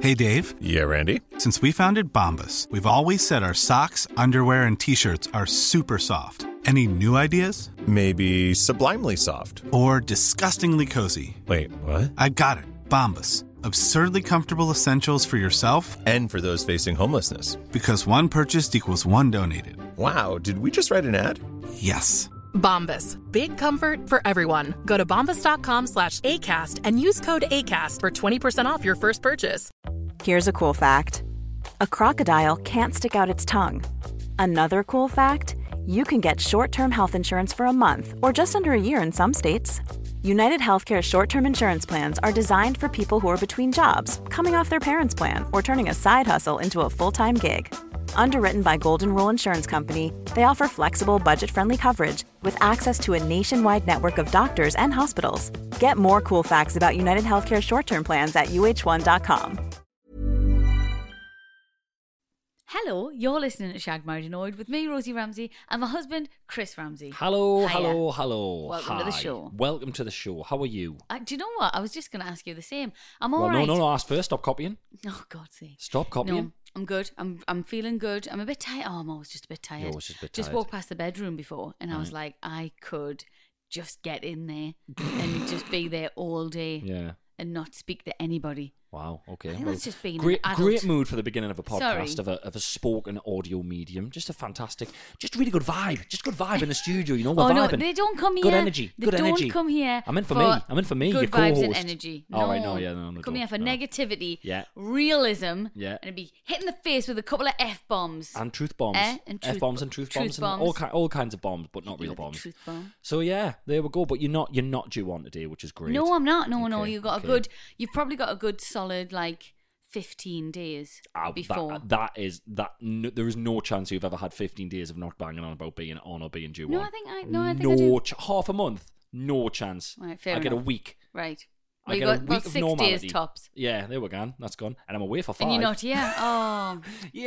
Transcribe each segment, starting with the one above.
Hey, Dave. Yeah, Randy? Since we founded Bombas, we've always said our socks, underwear, and T-shirts are super soft. Any new ideas? Maybe sublimely soft. Or disgustingly cozy? Wait, what? I got it. Bombas. Absurdly comfortable essentials for yourself And for those facing homelessness. because one purchased equals one donated. Wow, did we just write an ad? Yes. Bombas. Big comfort for everyone. Go to bombas.com/ACAST and use code ACAST for 20% off your first purchase. Here's a cool fact. A crocodile can't stick out its tongue. Another cool fact, you can get short-term health insurance for a month or just under a year in some states. United Healthcare short-term insurance plans are designed for people who are between jobs, coming off their parents' plan, or turning a side hustle into a full-time gig. Underwritten by Golden Rule Insurance Company, they offer flexible, budget-friendly coverage with access to a nationwide network of doctors and hospitals. Get more cool facts about United Healthcare short-term plans at uh1.com. Hello, you're listening to Shag Married Annoyed with me, Rosie Ramsey, and my husband, Chris Ramsey. Hello, Hiya. hello. Welcome to the show. Welcome to the show. How are you? Do you know what? I was just going to ask you the same. I'm Well, all right. no, ask first. Stop copying. Oh, God's sake. Stop copying. No, I'm good. I'm feeling good. I'm a bit tired. Oh, I'm always just a bit tired. You're always just a bit Just tired. walked past the bedroom before, and I was like, I could just get in there and just be there all day Yeah. and not speak to anybody. Wow. Okay. I think Well, that's just being an great, adult. great mood for the beginning of a podcast Sorry. of a spoken audio medium. Just a fantastic, just really good vibe. Just good vibe in the studio. You know, we're Oh no, vibing. they don't come here. Good energy. They Good don't energy. come here. I'm in for me. I'm in for me. Good your vibes co-host. and energy. No, All right. No. Yeah. No. Come don't. here for No. negativity. Yeah. Realism. Yeah. And be hit in the face with a couple of f bombs. And truth bombs. And truth F-bombs and truth bombs. And all kinds of bombs, but not real bombs. Truth bomb. So yeah, there we go. But you're not due on today, which is great. No, I'm not. No. Okay, You got okay. a good. You've probably got a good solid 15 days before. There is no chance you've ever had 15 days of not banging on about being on or being due No, on. I think I do. Half a month, no chance. Right, fair I get a enough. week. Right. I Well, you get a got week about of 6 normality. days tops. Yeah, there we go. That's gone, and I'm away for 5. And you're not here. Oh.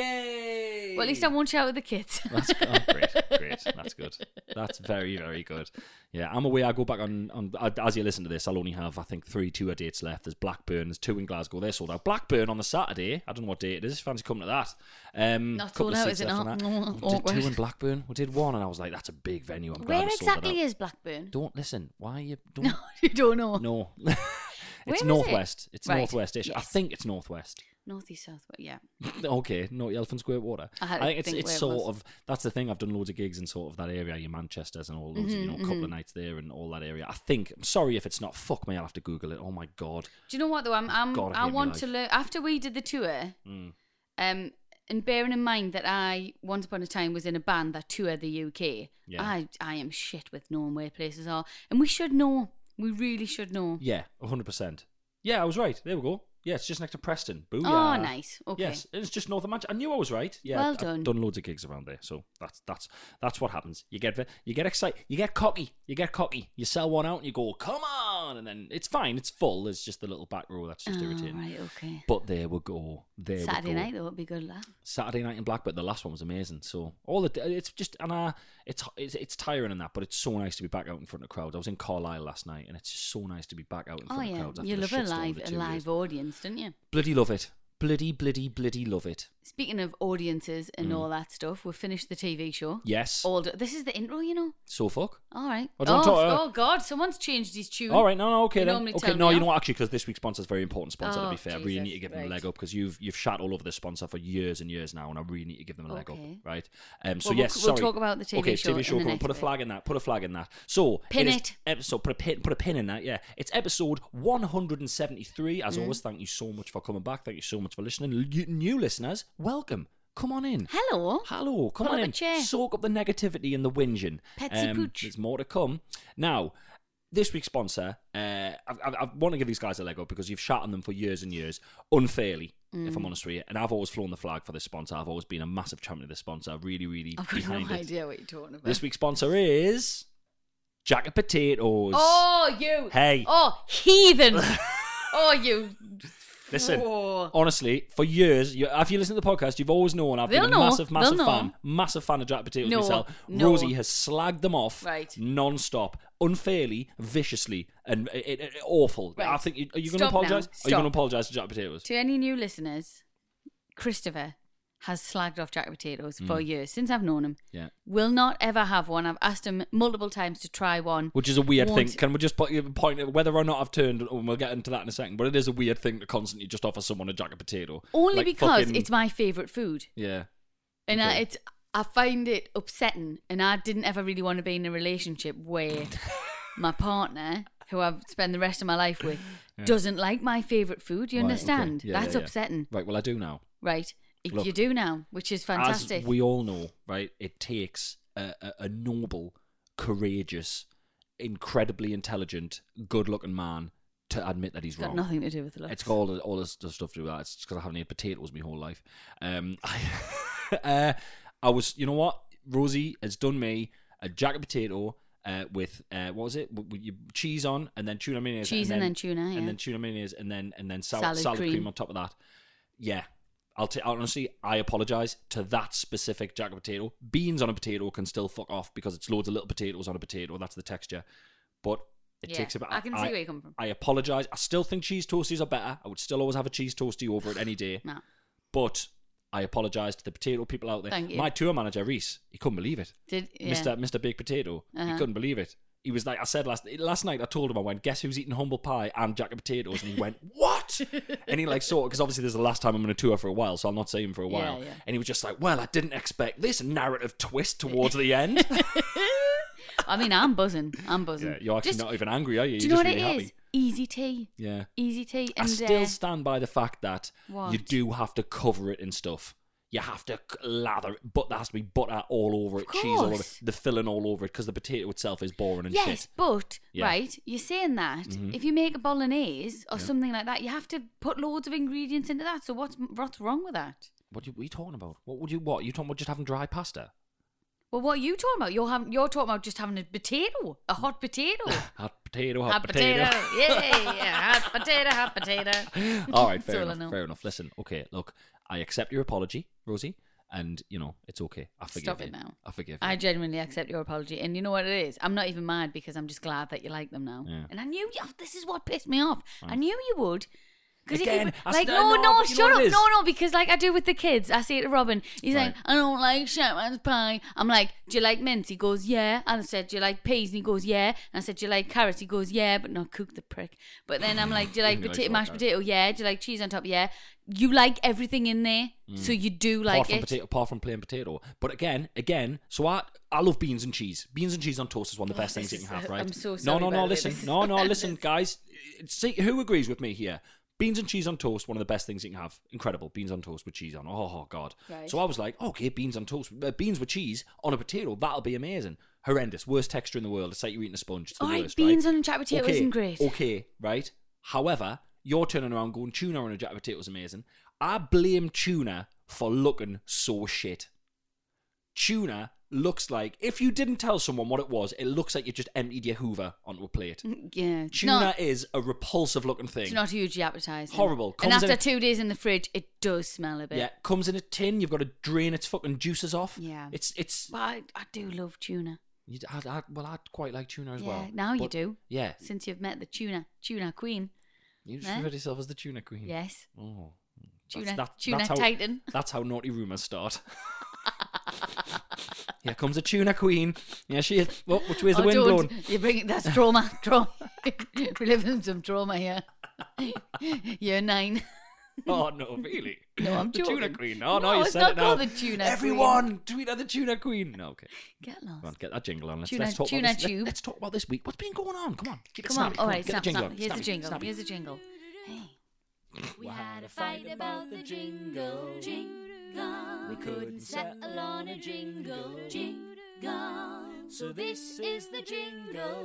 Yay! Well, at least I won't shout at the kids. That's great. That's good. That's very, very good. Yeah, I'm away. I go back on as you listen to this, I'll only have, I think, 3 tour dates left. There's Blackburn, there's 2 in Glasgow. They're sold out. Blackburn on the Saturday. I don't know what day it is. Fancy coming to that. Not couple sold of out, seats is it left not? on that. Oh, We did 2 awkward. in Blackburn. We did 1, and I was like, that's a big venue. I'm glad Where we sold it exactly out. is Blackburn? Don't listen. Why are you... Don't, No, you don't know. No. Where It's is northwest. it? It's Right, northwest-ish. I yes. think it's northwest. Northeast, south, yeah. Okay, no Elephant Square Water. I think think it's where it sort was. of, that's the thing. I've done loads of gigs in sort of that area, your Manchesters and all those, couple of nights there and all that area. I think. I'm sorry if it's not. Fuck me, I'll have to Google it. Oh my god. Do you know what though? God, I I hate want me to life. learn after we did the tour. And bearing in mind that I once upon a time was in a band that toured the UK. Yeah. I am shit with knowing where places are, and we should know. We really should know. Yeah, 100%. Yeah, I was right. There we go. Yeah, it's just next to Preston. Booyah. Oh, nice. Okay. Yes, it's just north of Manchester. I knew I was right. Yeah, Well I've done. done loads of gigs around there, so that's what happens. You get excited, you get cocky, you sell one out, and you go, come on, and then it's fine, it's full. There's just the little back row that's just irritating. Right. Okay. But there we go. Saturday night though would be good, lad. Saturday night in Blackburn, the last one was amazing. So it's just it's tiring and that, but it's so nice to be back out in front of crowds. I was in Carlisle last night, and it's just so nice to be back out in Oh front of yeah, crowds. you after love the a shitstorm of the 2 live years. audience, don't you? Bloody love it. Bloody love it. Speaking of audiences and all that stuff, we've finished the TV show. Yes. This is the intro, you know. So fuck. All right. Oh, don't talk- oh God, someone's changed his tune. All right, no, okay You then. normally Okay, tell no, me you know off. what? Actually, because this week's sponsor is a very important sponsor. To Oh, be fair, I really Jesus, need to give them a right. leg up because you've shat all over this sponsor for years and years now, and I really need to give them a leg up, Okay. right? So Well, yes, we'll sorry. talk about the TV okay, show TV show. in the Come on, next put a bit. flag in that. Put a flag in that. So Pin is it. Episode. Put a pin in that. Yeah, it's episode 173. Mm. As always, thank you so much for coming back. Thank you so much for listening. New listeners, welcome. Come on in. Hello. Hello, come Pull on up a in. chair. Soak up the negativity and the whinging. Petsy pooch. There's more to come. Now, this week's sponsor, I want to give these guys a leg up because you've shat on them for years and years, unfairly, if I'm honest with you. And I've always flown the flag for this sponsor. I've always been a massive champion of this sponsor. Really, really I've got behind no it. idea what you're talking about. This week's sponsor is Jacket Potatoes. Oh, you. Hey. Oh, heathen. Oh, you Listen, Oh. honestly, for years, if you listen to the podcast, you've always known I've been a massive fan of jack potatoes myself. Rosie has slagged them off non-stop, unfairly, viciously, and awful. Right. I think, are you going to apologise? Are you going to apologise to jack potatoes? To any new listeners, Christopher has slagged off jack potatoes for years, since I've known him. Yeah. Will not ever have one. I've asked him multiple times to try one. Which is a weird thing. Can we just point at whether or not I've turned, and we'll get into that in a second, but it is a weird thing to constantly just offer someone a jack of potato. Only because it's my favourite food. Yeah. And I find it upsetting, and I didn't ever really want to be in a relationship where my partner, who I've spent the rest of my life with, doesn't like my favourite food. You understand? Okay. That's upsetting. Right, well, I do now. Right. Look, you do now, which is fantastic. As we all know, right, it takes a noble, courageous, incredibly intelligent, good-looking man to admit that he's wrong. It's got nothing to do with the looks. It's got all this stuff to do with that. It's just because I haven't eaten potatoes my whole life. I was, you know what? Rosie has done me a jack of potato with what was it? With cheese on, and then tuna mayonnaise. Cheese and then tuna, yeah. And then tuna mayonnaise, and then salad cream on top of that. Yeah. Honestly, I apologise to that specific jack of potato. Beans on a potato can still fuck off because it's loads of little potatoes on a potato. That's the texture. But it takes a bit. I can see where you come from. I apologise. I still think cheese toasties are better. I would still always have a cheese toastie over it any day. No. But I apologise to the potato people out there. Thank you. My tour manager, Reese, he couldn't believe it. Mr. Baked Potato. He couldn't believe it. He was like, I said last night, I told him, I went, guess who's eating humble pie and jack of potatoes? And he went, what? And he because obviously this is the last time I'm going to tour for a while, so I'll not see him for a while. Yeah. And he was just like, well, I didn't expect this narrative twist towards the end. I mean, I'm buzzing. Yeah, you're actually not even angry, are you? Do you know what it is? Easy tea. Yeah. Easy tea. And I still stand by the fact that what? You do have to cover it in stuff. You have to lather it, but there has to be butter all over it, cheese all over it, the filling all over it, because the potato itself is boring and shit. Yes, but, right, you're saying that if you make a bolognese or something like that, you have to put loads of ingredients into that. So what's wrong with that? What are you talking about? What? You talking about just having dry pasta? Well, what are you talking about? You're talking about just having a hot potato. Hot potato. Yeah, hot potato. All right, fair enough. Listen, okay, look, I accept your apology, Rosie, and, it's okay. I forgive you. Stop it now. I forgive you. I genuinely accept your apology, and you know what it is? I'm not even mad because I'm just glad that you like them now. Yeah. And I knew this is what pissed me off. I knew you would. Again, shut up. No, because like I do with the kids, I say it to Robin. He's like, I don't like shepherd's pie. I'm like, do you like mince? He goes, yeah. And I said, do you like peas? And he goes, yeah. And I said, do you like carrots? He goes, yeah, but not cook the prick. But then I'm like, do you like mashed potato? Yeah. Do you like cheese on top? Yeah. You like everything in there, so you do like apart from plain potato. But again, so I love beans and cheese. Beans and cheese on toast is one of the best things you can have, right? I'm so sorry. No, listen, guys. See, who agrees with me here? Beans and cheese on toast, one of the best things you can have. Incredible. Beans on toast with cheese on. Oh, God. Right. So I was like, okay, beans on toast. Beans with cheese on a potato. That'll be amazing. Horrendous. Worst texture in the world. It's like you're eating a sponge. It's the worst, beans right? on a jack potato isn't great. Okay, right? However, you're turning around going, tuna on a jack potato is amazing. I blame tuna for looking so shit. Tuna looks like, if you didn't tell someone what it was, it looks like you just emptied your Hoover onto a plate. Yeah. Tuna is a repulsive looking thing. It's not hugely appetizing. Horrible. And after 2 days in the fridge, it does smell a bit. Yeah, comes in a tin, you've got to drain its fucking juices off. Yeah. It's. Well, I do love tuna. I'd quite like tuna as well. Now you do. Yeah. Since you've met the tuna queen. You just refer to yourself as the tuna queen? Yes. Oh. Tuna how, titan. That's how naughty rumours start. Here comes a tuna queen. Yeah, she is. Oh, which way's the wind blowing? You bring that's trauma. We're living some trauma here. Year 9. Oh no, really? No, I'm joking. The tuna queen. Oh no, you said it now. It's not called the tuna Everyone, queen. tweet at the tuna queen. No, okay. Get lost. Come on, get that jingle on. Let's talk tuna about this. tube. Let's talk about this week. What's been going on? Come on, keep it Come snappy. on. All right, get snap, the jingle. snap. Here's the jingle. Snappy. Here's the jingle. Hey. We had a fight about the jingle. We couldn't settle on a jingle. So this is the jingle.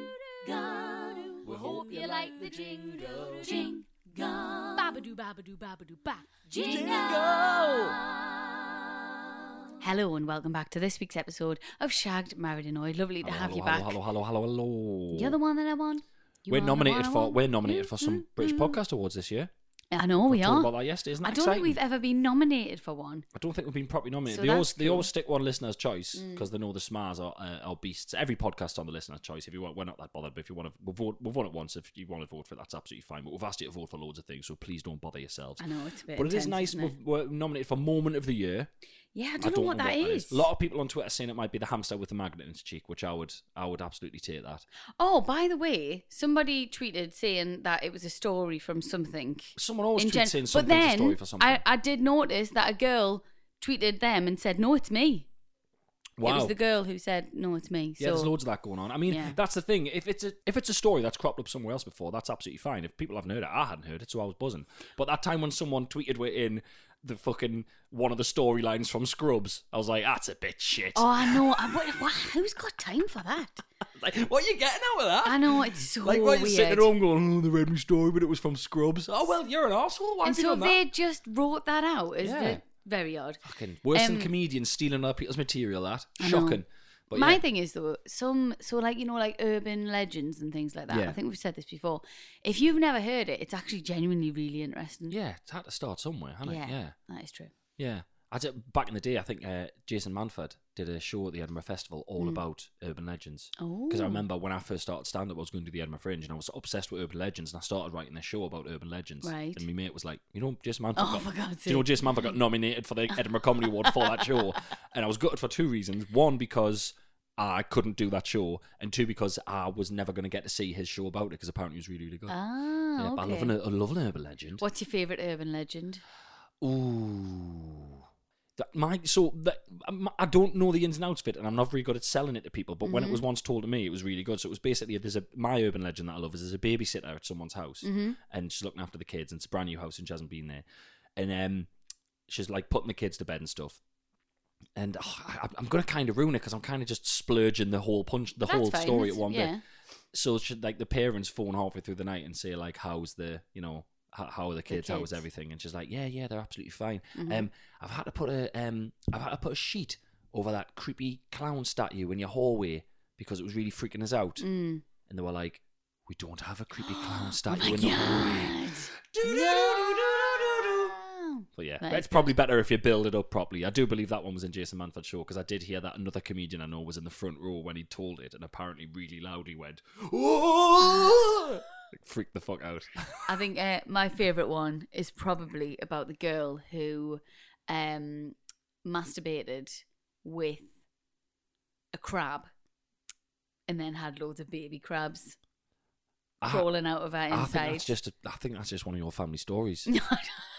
We hope you like the jingle. Babadoo, babadoo, babadoo, ba. Jingle! Hello and welcome back to this week's episode of Shagged, Married and Annoyed. Lovely to have you back. Hello. You're the one that I want. We're nominated for some British Podcast Awards this year. I know we Talked are. about that yesterday. Isn't that I don't exciting? think we've ever been nominated for one. I don't think we've been properly nominated. So They always stick one listener's choice because they know the Smars are beasts. Every podcast on the listener's choice. If you want, we're not that bothered. But if you want to, we've won it once. If you want to vote for it, that's absolutely fine. But we've asked you to vote for loads of things, so please don't bother yourselves. I know it's a bit. But it is intense, nice. isn't it? We're nominated for Moment of the Year. Yeah, I don't know what that is. A lot of people on Twitter saying it might be the hamster with the magnet in its cheek, which I would absolutely take that. Oh, by the way, somebody tweeted saying that it was a story from something. Someone always tweets saying But something's then a story for something. I did notice that a girl tweeted them and said, "No, it's me." Wow. It was the girl who said, "No, it's me." Yeah, there's loads of that going on. I mean, Yeah. that's the thing. If it's a story that's cropped up somewhere else before, that's absolutely fine. If people haven't heard it, I hadn't heard it, so I was buzzing. But that time when someone tweeted we're in the fucking one of the storylines from Scrubs, I was like, that's a bit shit. Oh, I know. Who's got time for that? Like, what are you getting out of that? I know, it's so like, why are you weird. sitting at home going, oh, they read me story, but it was from Scrubs. Oh, well, you're an arsehole. Why And have you so done that? they just wrote that out. Yeah. Very odd. Fucking worse than comedians stealing other people's material, that. I know. Shocking. But My yeah. thing is though, like urban legends and things like that. Yeah. I think we've said this before. If you've never heard it, it's actually genuinely really interesting. Yeah, it's had to start somewhere, hasn't it? Yeah. That is true. Yeah. Back in the day, I think Jason Manford did a show at the Edinburgh Festival all about urban legends. Oh. Because I remember when I first started stand-up, I was going to the Edinburgh Fringe, and I was obsessed with urban legends, and I started writing a show about urban legends. Right. And my mate was like, Jason Manford Oh, for God's do you know sake. Jason Manford got nominated for the Edinburgh Comedy Award for that show? And I was gutted for two reasons. One, because I couldn't do that show, and two, because I was never going to get to see his show about it, because apparently it was really, really good. Ah, Yeah, okay. but I love an urban legend. What's your favourite urban legend? Ooh. I don't know the ins and outs of it, and I'm not very good at selling it to people. But when it was once told to me, it was really good. So it was basically my urban legend that I love is there's a babysitter at someone's house, and she's looking after the kids. And it's a brand new house, and she hasn't been there. And she's like putting the kids to bed and stuff. And I'm going to kind of ruin it because I'm kind of just splurging the whole whole fine, story that's- at one yeah. bit. So the parents phone halfway through the night and say like, how's the how are the kids? How is everything? And she's like, yeah, they're absolutely fine. I've had to put a sheet over that creepy clown statue in your hallway because it was really freaking us out. And they were like, we don't have a creepy clown statue in the hallway. But yeah, That it's is probably better if you build it up properly. I do believe that one was in Jason Manford's show because I did hear that another comedian I know was in the front row when he told it, and apparently really loudly went, "Oh!" Like, freaked the fuck out. I think my favourite one is probably about the girl who masturbated with a crab and then had loads of baby crabs crawling out of her inside. I think that's just one of your family stories. No,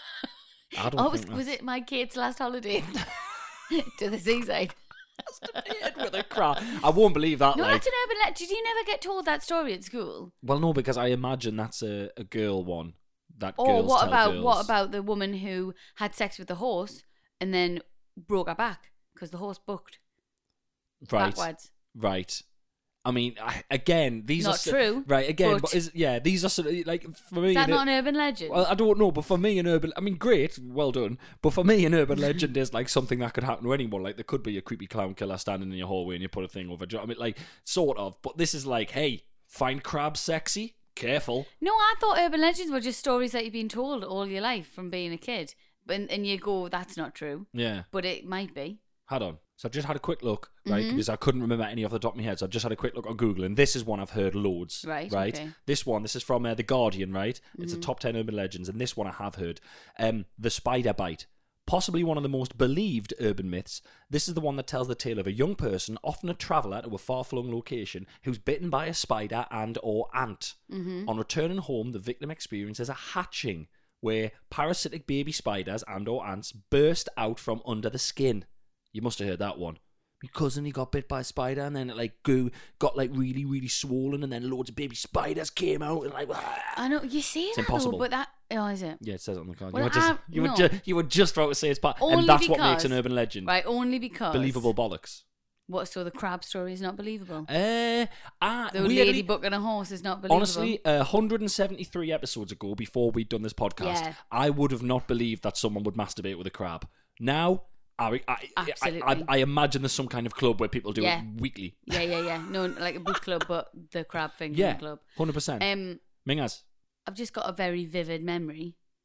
I don't think was it my kid's last holiday to the seaside? with a crab. I won't believe that. No, like, that's an urban legend. Did you never get told that story at school? well, no, because I imagine that's a girl one. That Or girls what tell about girls. the woman who had sex with the horse and then broke her back because the horse bucked backwards? Right. I mean, again, these Not are true, right? Again, but- these are sort of like for me. Is that an- not an urban legend? Well, I don't know, but for me, great, well done. But for me, an urban legend is like something that could happen to anyone. Like there could be a creepy clown killer standing in your hallway and you put a thing over. Do you know what I mean? Like sort of. But this is like, hey, find crabs sexy. Careful. No, I thought urban legends were just stories that you've been told all your life from being a kid. And you go, that's not true. Yeah. But it might be. Hold on. So I've just had a quick look, right? Because I couldn't remember any off the top of my head. So I've just had a quick look on Google, and this is one I've heard loads. Right, Right. okay. This is from The Guardian, right? It's a top 10 urban legends, and this one I have heard. The spider bite. Possibly one of the most believed urban myths. This is the one that tells the tale of a young person, often a traveller to a far-flung location, who's bitten by a spider and/or ant. On returning home, the victim experiences a hatching, where parasitic baby spiders and/or ants burst out from under the skin. You must have heard that one. My cousin, he got bit by a spider, and then it got really, really swollen, and then loads of baby spiders came out, and like. I know, you say It's that impossible. though, but that... Oh, is it? Yeah, it says it on the card. Well, you were just about to say it's part, Only and that's what makes because- an urban legend. Right, only because... Believable bollocks. What, so the crab story is not believable? The The lady bucking a horse is not believable? Honestly, 173 episodes ago, before we'd done this podcast, Yeah. I would have not believed that someone would masturbate with a crab. Now, Absolutely. I imagine there's some kind of club where people do Yeah. it weekly. Yeah. No, like a book club, but the crab thing Yeah, club. 100%. Mingas. I've just got a very vivid memory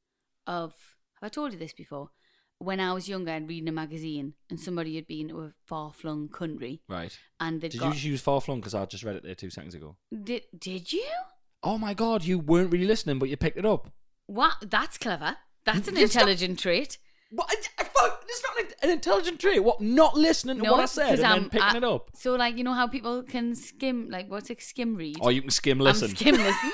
of, have I told you this before? When I was younger, I'd read in a magazine and somebody had been to a far-flung country. Right. And Did you use far flung? Because I just read it there 2 seconds ago. Did you? Oh my God, you weren't really listening, but you picked it up. What? That's clever. That's an intelligent trait. What? It's not an intelligent trait. What? Not listening to what I said and then picking it up. So, like, you know how people can skim, like, what's it, skim read? Or you can skim listen. I'm skim listen.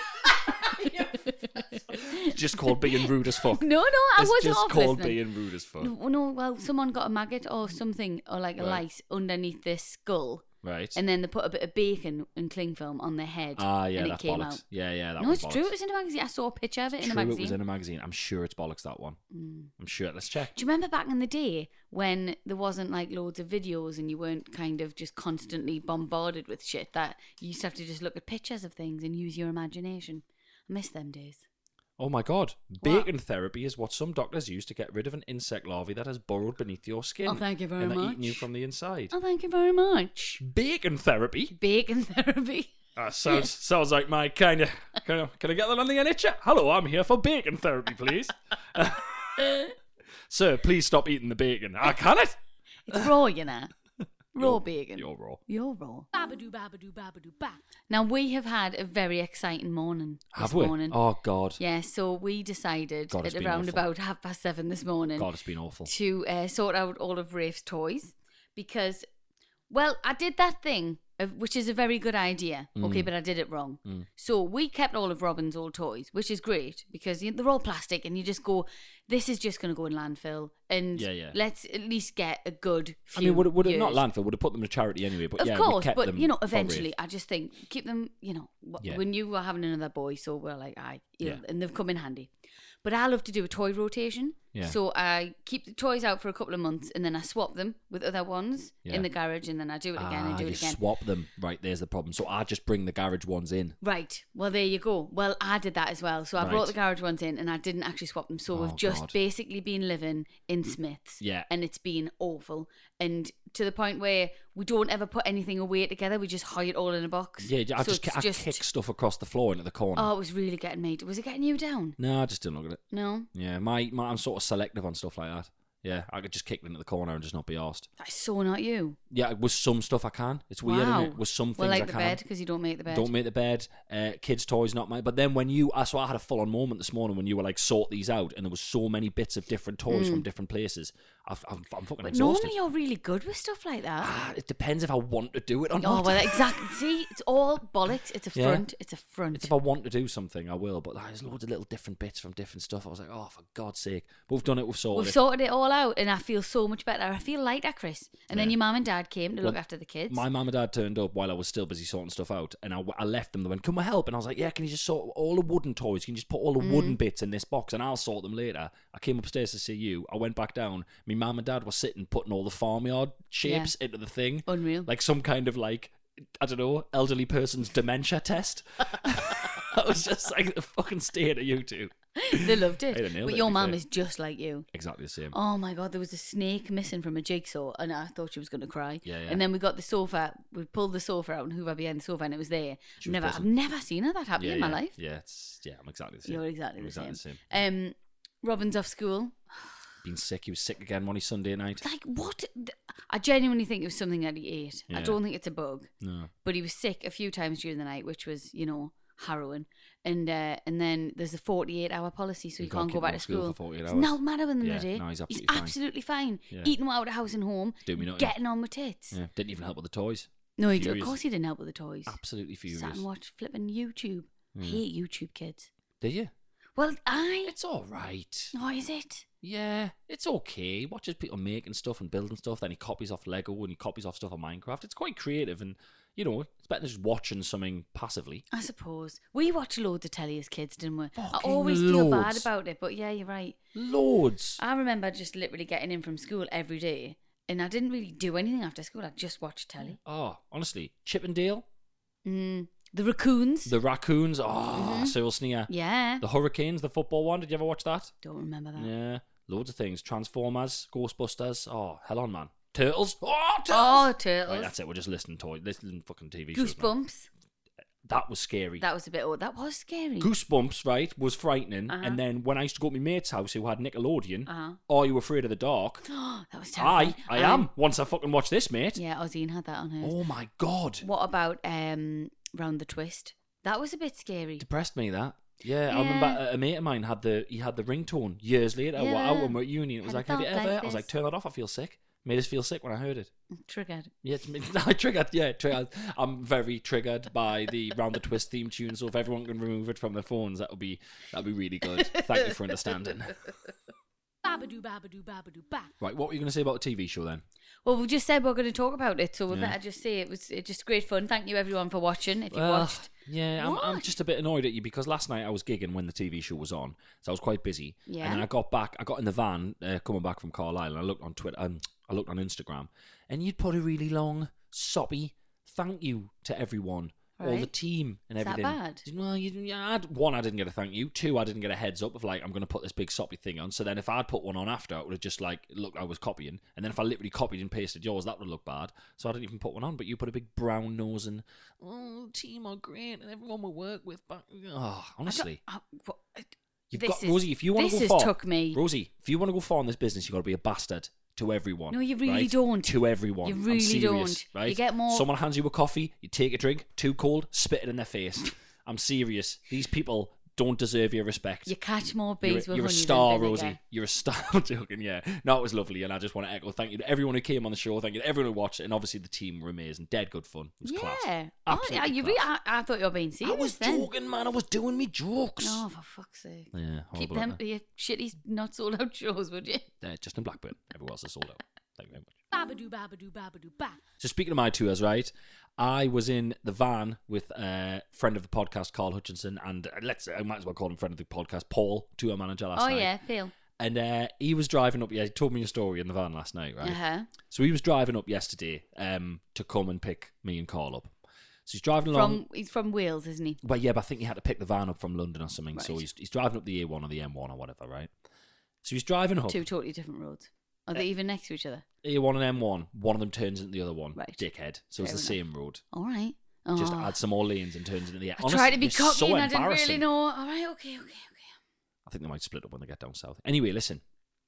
It's just called being rude as fuck. No, I wasn't just off called listening. being rude as fuck. No, well, someone got a maggot or something, or like a lice underneath their skull. Right. And then they put a bit of bacon and cling film on their head. Ah, yeah, and it that's came bollocks. out. Yeah, that No, was it's true. bollocks. It was in a magazine. I saw a picture of it in a True, magazine. it was in a magazine. I'm sure it's bollocks, that one. I'm sure. Let's check. Do you remember back in the day when there wasn't like loads of videos and you weren't kind of just constantly bombarded with shit, that you used to have to just look at pictures of things and use your imagination? I miss them days. Oh my God. Bacon therapy is what some doctors use to get rid of an insect larvae that has burrowed beneath your skin. Oh, thank you very and much. eaten you from the inside. Oh, thank you very much. Bacon therapy? Bacon therapy. Sounds like my kind of... Can I get that on the NHS? Hello, I'm here for bacon therapy, please. Sir, please stop eating the bacon. I can't. It's raw, you know. Raw bacon. You're raw. You're raw. Babadoo, babadoo, babadoo, ba. Now, we have had a very exciting morning Have this we? morning. Oh, God. Yeah, so we decided God, it's at been around awful. about 7:30 this morning God, it's been awful. to sort out all of Rafe's toys because, well, I did that thing, which is a very good idea, okay, but I did it wrong. So we kept all of Robin's old toys, which is great because they're all plastic and you just go, this is just going to go in landfill and let's at least get a good few I mean, would it years. not landfill? Would have put them to charity anyway, but Of yeah, course, we kept but them you know, for eventually, Rafe. I just think keep them. You know, Yeah. when you were having another boy, so we're like, Yeah. and they've come in handy. But I love to do a toy rotation, Yeah. so I keep the toys out for a couple of months, and then I swap them with other ones Yeah. in the garage, and then I do it again and do you it again. swap them. Right, there's the problem. So I just bring the garage ones in. Right. Well, there you go. Well, I did that as well. So I Right. brought the garage ones in, and I didn't actually swap them. So Oh, we've just God. basically been living in Smiths. Yeah. And it's been awful. And to the point where we don't ever put anything away together. We just hide it all in a box. Yeah, I So just it's kick stuff across the floor into the corner. Oh, it was really getting me. Was it getting you down? No, I just didn't look at it. No. Yeah, my I'm sort of selective on stuff like that. Yeah, I could just kick it into the corner and just not be arsed. That's so not you. Yeah, with some stuff I can. It's weird, Wow. isn't it? With some things Well, like I the can. bed, because you don't make the bed. Don't make the bed. Kids' toys, not mine. But then when you... So I had a full-on moment this morning when you were like, sort these out, and there was so many bits of different toys from different places. I'm fucking But exhausted. normally you're really good with stuff like that. It depends if I want to do it or Oh, not. well, exactly. See, it's all bollocks. It's a Yeah. front. It's a front. It's if I want to do something, I will. But there's loads of little different bits from different stuff. I was like, oh, for God's sake. But we've done it. We've sorted We've it. sorted it all out, and I feel so much better. I feel lighter, Chris. And then Yeah. your mum and dad came to look Well, after the kids. My mum and dad turned up while I was still busy sorting stuff out, and I left them. They went, "Can we help?" And I was like, "Yeah, can you just sort all the wooden toys? Can you just put all the wooden bits in this box, and I'll sort them later." I came upstairs to see you. I went back down. My mum and dad were sitting putting all the farmyard shapes into the thing, Unreal. like some kind of like, I don't know, elderly person's dementia test. I was just like the fucking state of you two. They loved it. They'd have nailed But it, your to be mum fair. is just like you. Exactly the same. Oh my God, there was a snake missing from a jigsaw, and I thought she was going to cry. Yeah, yeah. And then we got the sofa. We pulled the sofa out and Hoover behind the sofa, and it was there. She was I've buzzing. never seen her that happy yeah, in my yeah. life. Yeah, I'm exactly the same. You're exactly I'm the exactly same. the same. Robin's off school. Been sick. He was sick again one Sunday night. Like, what? I genuinely think it was something that he ate. I Yeah. don't think it's a bug. No. But he was sick a few times during the night, which was, harrowing. And then there's a 48-hour policy, so You you can't can't keep go him back off to school school. for 48 It's hours. no matter in Yeah, the day. no, he's absolutely fine. absolutely fine. Yeah. Eating out of the house and home, Do me nothing. getting on with tits. Yeah, didn't even help with the toys. No, of Furious. course he didn't help with the toys. Absolutely furious. Sat and watched flipping YouTube. I hate YouTube kids. Did you? Well, It's all right. Oh, is it? Yeah, it's okay. He watches people making stuff and building stuff. Then he copies off Lego and he copies off stuff on Minecraft. It's quite creative, and it's better than just watching something passively. I suppose. We watched loads of telly as kids, didn't we? I Fucking always feel bad loads. about it, but yeah, you're right. Loads. I remember just literally getting in from school every day, and I didn't really do anything after school. I just watched telly. Oh, honestly, Chip and Dale, The Raccoons. the Raccoons. Oh, Cyril Sneer. Yeah. The Hurricanes, the football one. Did you ever watch that? Don't remember that. Yeah, loads of things. Transformers, Ghostbusters. Oh, hell on, man. Turtles. Oh, Turtles. Oh, Turtles. Right, that's it. We're just listening fucking TV shows. now. Goosebumps. That was scary. That was a bit odd. That was scary. Goosebumps, right, was frightening. And then when I used to go to my mate's house who had Nickelodeon, Are You Afraid of the Dark? That was terrifying. I am. Once I fucking watch this, mate. Yeah, Ozine had that on hers. Oh my God. What about Round the Twist? That was a bit scary. Depressed me, that. Yeah, I remember a mate of mine had the ringtone years later. Yeah. Out when we were at uni. It was like, have you ever? like I was like, this. turn that off. I feel sick. Made us feel sick when I heard it. Triggered. Yeah, I triggered. Yeah, triggered. I'm very triggered by the Round the Twist theme tune. So if everyone can remove it from their phones, that'd be really good. Thank you for understanding. Babadoo, babadoo, babadoo, ba. Right, what were you going to say about the TV show then? Well, we just said we're going to talk about it, so we better just say it was just great fun. Thank you everyone for watching. If you watched, yeah, I'm just a bit annoyed at you because last night I was gigging when the TV show was on, so I was quite busy. Yeah. And then I got in the van coming back from Carlisle, and I looked on Twitter, I looked on Instagram, and you'd put a really long, soppy thank you to everyone. All the team and Is everything. that bad? Well, I didn't get a thank you. 2, I didn't get a heads up of like, I'm going to put this big soppy thing on. So then if I'd put one on after, it would have just like, look, I was copying. And then if I literally copied and pasted yours, that would look bad. So I didn't even put one on. But you put a big brown nose and, team are great and everyone will work with. Honestly. You've got, Rosie, if you want to go far. Took me. Rosie, if you want to go far in this business, you've got to be a bastard. To everyone. No, you really right? don't. To everyone. You really I'm serious, don't. Right? You get more. Someone hands you a coffee, you take a drink, too cold, spit it in their face. I'm serious. These people don't deserve your respect. You catch more bees with You're a honey star, than vinegar. Rosie. You're a star. I'm joking, yeah. No, it was lovely, and I just want to echo thank you to everyone who came on the show. Thank you to everyone who watched it, and obviously the team were amazing. Dead good fun. It was class. Absolutely class. I thought you were being serious. I was joking, man. I was doing me jokes. No, for fuck's sake. Yeah, keep horrible, them your shitty not sold out shows, would you? just in Blackburn. Everywhere else is sold out. Thank you very much. Babadoo, babadoo, babadoo, ba. So speaking of my tours, right, I was in the van with a friend of the podcast, Carl Hutchinson, and I might as well call him friend of the podcast, Paul, tour manager last night. Oh yeah, Phil. And he was driving up. Yeah, he told me a story in the van last night, right? So he was driving up yesterday to come and pick me and Carl up. So he's driving along. He's from Wales, isn't he? Well, yeah, but I think he had to pick the van up from London or something. Right. So he's driving up the A1 or the M1 or whatever, right? So he's driving up. 2 totally different roads. Are they even next to each other? A1 and M1. One of them turns into the other one. Right. Dickhead. So it's the Fair same road. All right. Just add some more lanes and turns into the. I tried to be cocky so and I didn't really embarrassing. know. All right, okay. I think they might split up when they get down south. Anyway, listen.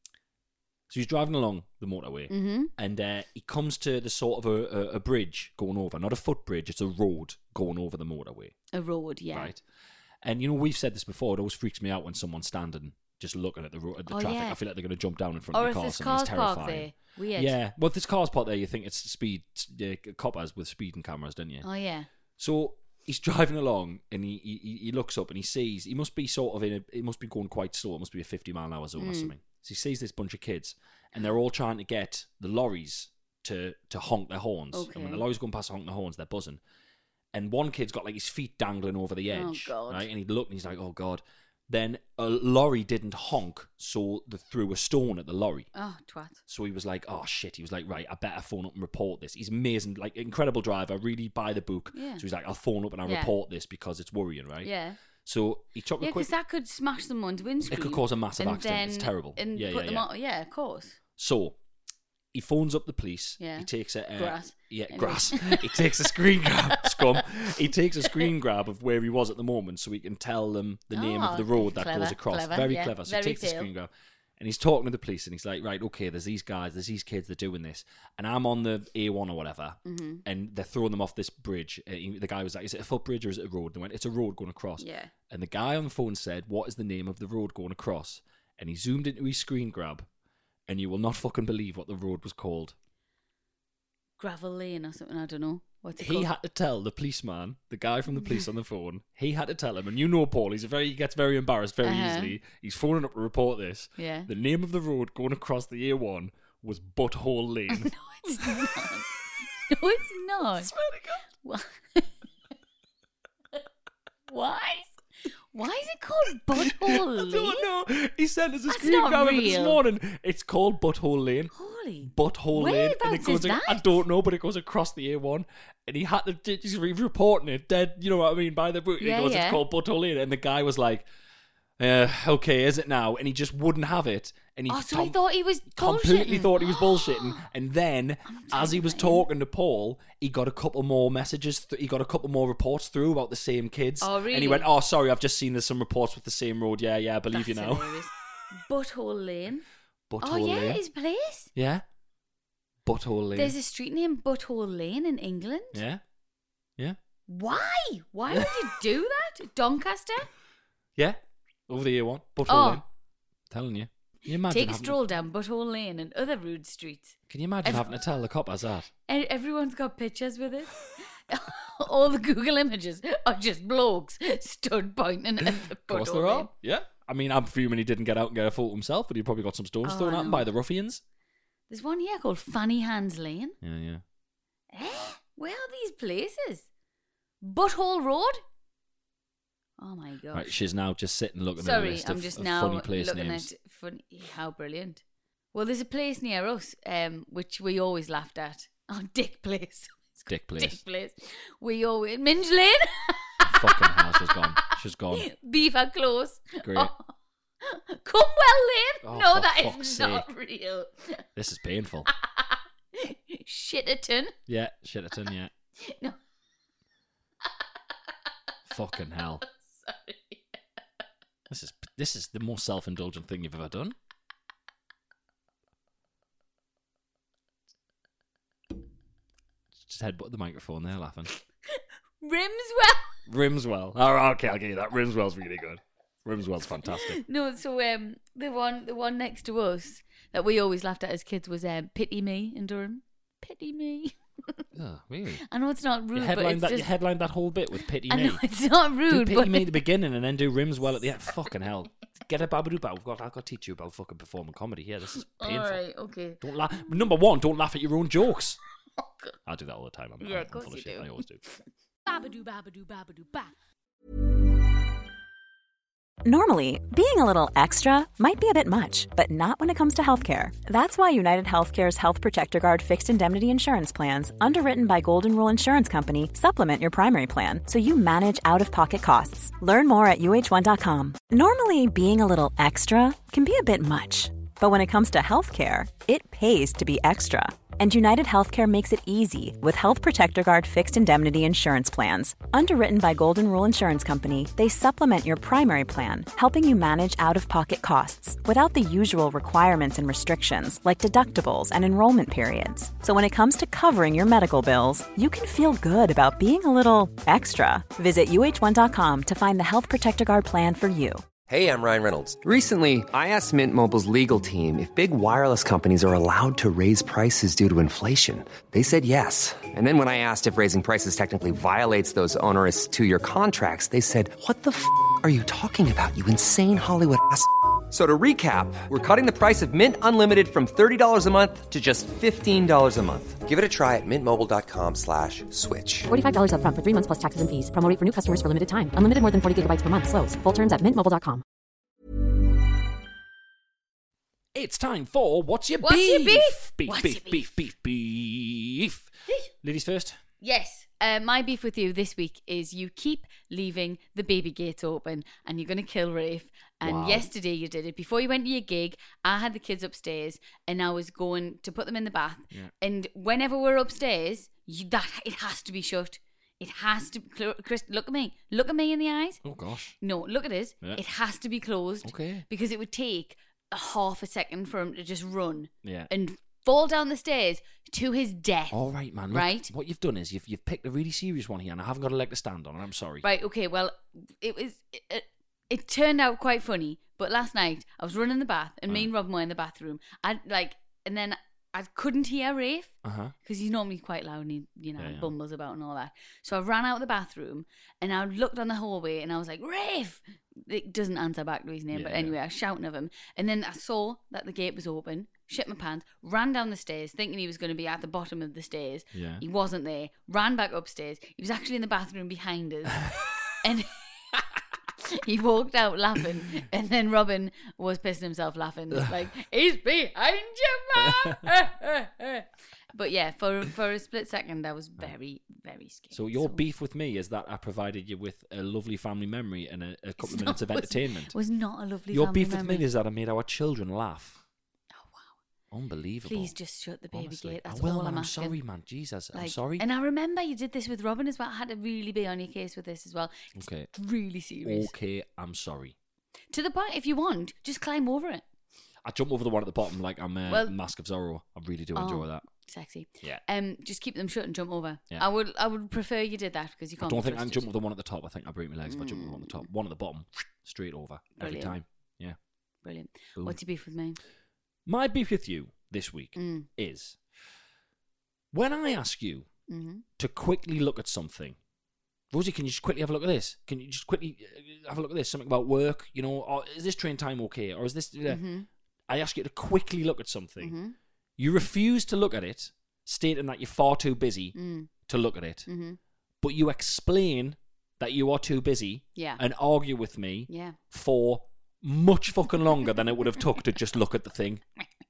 So he's driving along the motorway, and he comes to the sort of a bridge going over, not a footbridge, it's a road going over the motorway. A road, yeah. Right. And you know, we've said this before, it always freaks me out when someone's standing just looking at the traffic. Yeah. I feel like they're going to jump down in front Or of if the car. there's Something. It's cars parked terrifying. there. Weird. Yeah. Well, if there's cars parked there, you think it's speed coppers with speeding cameras, don't you? Oh, yeah. So he's driving along and he looks up and he sees, he must be sort of it must be going quite slow. It must be a 50-mile-an-hour zone or something. So he sees this bunch of kids and they're all trying to get the lorries to honk their horns. Okay. And when the lorries going past honk their horns, they're buzzing. And one kid's got like his feet dangling over the edge. Oh, God. Right? And he looked and he's like, oh, God. Then a lorry didn't honk, so they threw a stone at the lorry. Oh, twat. So he was like, oh, shit. He was like, right, I better phone up and report this. He's amazing, like, incredible driver, really by the book. Yeah. So he's like, I'll phone up and I'll report this because it's worrying, right? Yeah. So he took a Yeah, quick... because that could smash someone's windscreen. It could cause a massive and accident. then- It's terrible. And Yeah, put yeah, them yeah. on. Yeah, of course. So he phones up the police. Yeah. He takes a... Grass. Yeah, Anyway. grass. He takes a screen grab. Scum. He takes a screen grab of where he was at the moment so he can tell them the name of the road that clever, goes across. clever, Very yeah. clever. So Very he takes the tail. screen grab. And he's talking to the police and he's like, right, okay, there's these guys, there's these kids, they're doing this. And I'm on the A1 or whatever, and they're throwing them off this bridge. The guy was like, is it a footbridge or is it a road? And they went, it's a road going across. Yeah. And the guy on the phone said, what is the name of the road going across? And he zoomed into his screen grab, and you will not fucking believe what the road was called. Gravel Lane or something, I don't know. What's it He called? had to tell the policeman, the guy from the police on the phone, he had to tell him, and you know Paul, he gets very embarrassed very easily. He's phoning up to report this. Yeah. The name of the road going across the A1 was Butthole Lane. No, it's not. No, it's not. Swear to God. Why? Why is it called Butthole Lane? I don't know. He sent us a That's screen not grab of it this real. morning. It's called Butthole Lane. Holy. Butthole Lane. And it Whereabouts goes, is I that? don't know, but it goes across the A1. And he had to, he's reporting it dead, you know what I mean, by the book. He Yeah, goes, yeah. it's called Butthole Lane. And the guy was like, Okay, is it now? And he just wouldn't have it. And he So he thought he was completely bullshitting. thought he was bullshitting. And then, as he was talking to Paul, he got a couple more messages. He got a couple more reports through about the same kids. Oh, really? And he went, "Oh, sorry, I've just seen there's some reports with the same road. Yeah, I believe you That's now." hilarious. Butthole Lane. Butthole Lane. Yeah, his place. Yeah. Butthole Lane. There's a street named Butthole Lane in England. Yeah. Yeah. Why? Why would you do that? Doncaster? Yeah. Over the A1. Butthole Oh. Lane. Telling you. Can you imagine Take a having- stroll down Butthole Lane and other rude streets. Can you imagine having to tell the coppers that? Everyone's got pictures with it. All the Google images are just blokes stood pointing at the Of course Butthole there Lane. are. Yeah. I mean, I'm fuming he didn't get out and get a photo himself, but he probably got some stones thrown at him by the ruffians. There's one here called Fanny Hands Lane. Yeah. Where are these places? Butthole Road? Oh my god. Right, she's now just sitting looking at a Sorry, list I'm of, just of now funny place looking names. at funny. How brilliant. Well, there's a place near us, which we always laughed at. Oh, Dick Place. It's called Dick Place. Dick Place. We always Minge Lane. Fucking hell, she's gone. She's gone. Beaver Close. Great. Oh. Cromwell Lane. Oh, no, for that fuck's is not sake. real. This is painful. Shitterton. Yeah, Shitterton, yeah. No. Fucking hell. Sorry. This is the most self-indulgent thing you've ever done. Just headbutt the microphone there, laughing. Rimswell. Rimswell. Oh, okay, I'll give you that. Rimswell's really good. Rimswell's fantastic. No, so the one next to us that we always laughed at as kids was Pity Me in Durham. Pity Me. Oh, really? I know it's not rude, You but headlined, it's you just... headlined that whole bit with Pity I Me. know it's not Do rude, Pity but Me at the beginning and then do Rimswell at the end. Fucking hell. Get a babadoo. I've got to teach you about fucking performing comedy here. This is painful. all right, okay. Don't laugh. Number one, don't laugh at your own jokes. I do that all the time. I'm Of course full of you shit. do. I always do. Babadoo, babadoo, babadoo, ba. Normally, being a little extra might be a bit much, but not when it comes to healthcare. That's why United Healthcare's Health Protector Guard fixed indemnity insurance plans, underwritten by Golden Rule Insurance Company, supplement your primary plan so you manage out-of-pocket costs. Learn more at uh1.com. Normally, being a little extra can be a bit much, but when it comes to healthcare, it pays to be extra. And United Healthcare makes it easy with Health Protector Guard fixed indemnity insurance plans. Underwritten by Golden Rule Insurance Company, they supplement your primary plan, helping you manage out-of-pocket costs without the usual requirements and restrictions like deductibles and enrollment periods. So when it comes to covering your medical bills, you can feel good about being a little extra. Visit uh1.com to find the Health Protector Guard plan for you. Hey, I'm Ryan Reynolds. Recently, I asked Mint Mobile's legal team if big wireless companies are allowed to raise prices due to inflation. They said yes. And then when I asked if raising prices technically violates those onerous two-year contracts, they said, "What the f*** are you talking about, you insane Hollywood ass?" So to recap, we're cutting the price of Mint Unlimited from $30 a month to just $15 a month. Give it a try at mintmobile.com/switch. $45 up front for 3 months plus taxes and fees. Promo rate for new customers for limited time. Unlimited more than 40 gigabytes per month. Slows full terms at mintmobile.com. It's time for What's Your What's Beef? Your Beef? Beef, What's beef, Your beef, beef, beef. Ladies first. Yes, my beef with you this week is you keep leaving the baby gates open and you're going to kill Rafe. And Wow. yesterday you did it. Before you went to your gig, I had the kids upstairs and I was going to put them in the bath. Yeah. And whenever we're upstairs, it has to be shut. It has to, Chris, look at me. Look at me in the eyes. Oh, gosh. No, look at it. Yeah. It has to be closed. Okay. Because it would take a half a second for him to just run Yeah. and fall down the stairs to his death. All right, man. Look, Right? What you've done is you've picked a really serious one here, and I haven't got a leg to stand on, and I'm sorry. Right, okay, well, it turned out quite funny, but last night I was running the bath and me and Robin were in the bathroom. And then I couldn't hear Rafe because he's normally quite loud and he, Yeah. bumbles about and all that. So I ran out of the bathroom and I looked on the hallway and I was like, Rafe! It doesn't answer back to his name, Yeah, but anyway, I was shouting of him. And then I saw that the gate was open, shit my pants, ran down the stairs thinking he was going to be at the bottom of the stairs. Yeah. He wasn't there. Ran back upstairs. He was actually in the bathroom behind us. And he walked out laughing, and then Robin was pissing himself laughing. Like, he's behind you, man. But yeah, for a split second, I was very, very scared. So your beef with me is that I provided you with a lovely family memory and a couple of minutes of entertainment. It was not a lovely Your family beef memory. with me is that I made our children laugh. Oh, wow. Unbelievable. Please just shut the baby Honestly. gate. That's I will, all man. I'm I'm asking. sorry, man. Jesus, I'm Like, sorry. And I remember you did this with Robin as well. I had to really be on your case with this as well. It's Okay. really serious. Okay, I'm sorry. To the point, if you want, just climb over it. I jump over the one at the bottom like I'm Well- Mask of Zorro. I really do enjoy that. Sexy. Yeah. Just keep them shut and jump over. Yeah. I would prefer you did that because you I can't. don't be think I can trusted. jump over the one at the top. I think I break my legs if I jump over the one at the top. One at the bottom, straight over every Brilliant. time. Yeah. Brilliant. Boom. What's your beef with me? My beef with you this week is when I ask you to quickly look at something. Rosie, can you just quickly have a look at this? Can you just quickly have a look at this? Something about work, you know, or is this train time okay? Or is this... I ask you to quickly look at something. You refuse to look at it, stating that you're far too busy to look at it. But you explain that you are too busy and argue with me for much fucking longer than it would have took to just look at the thing.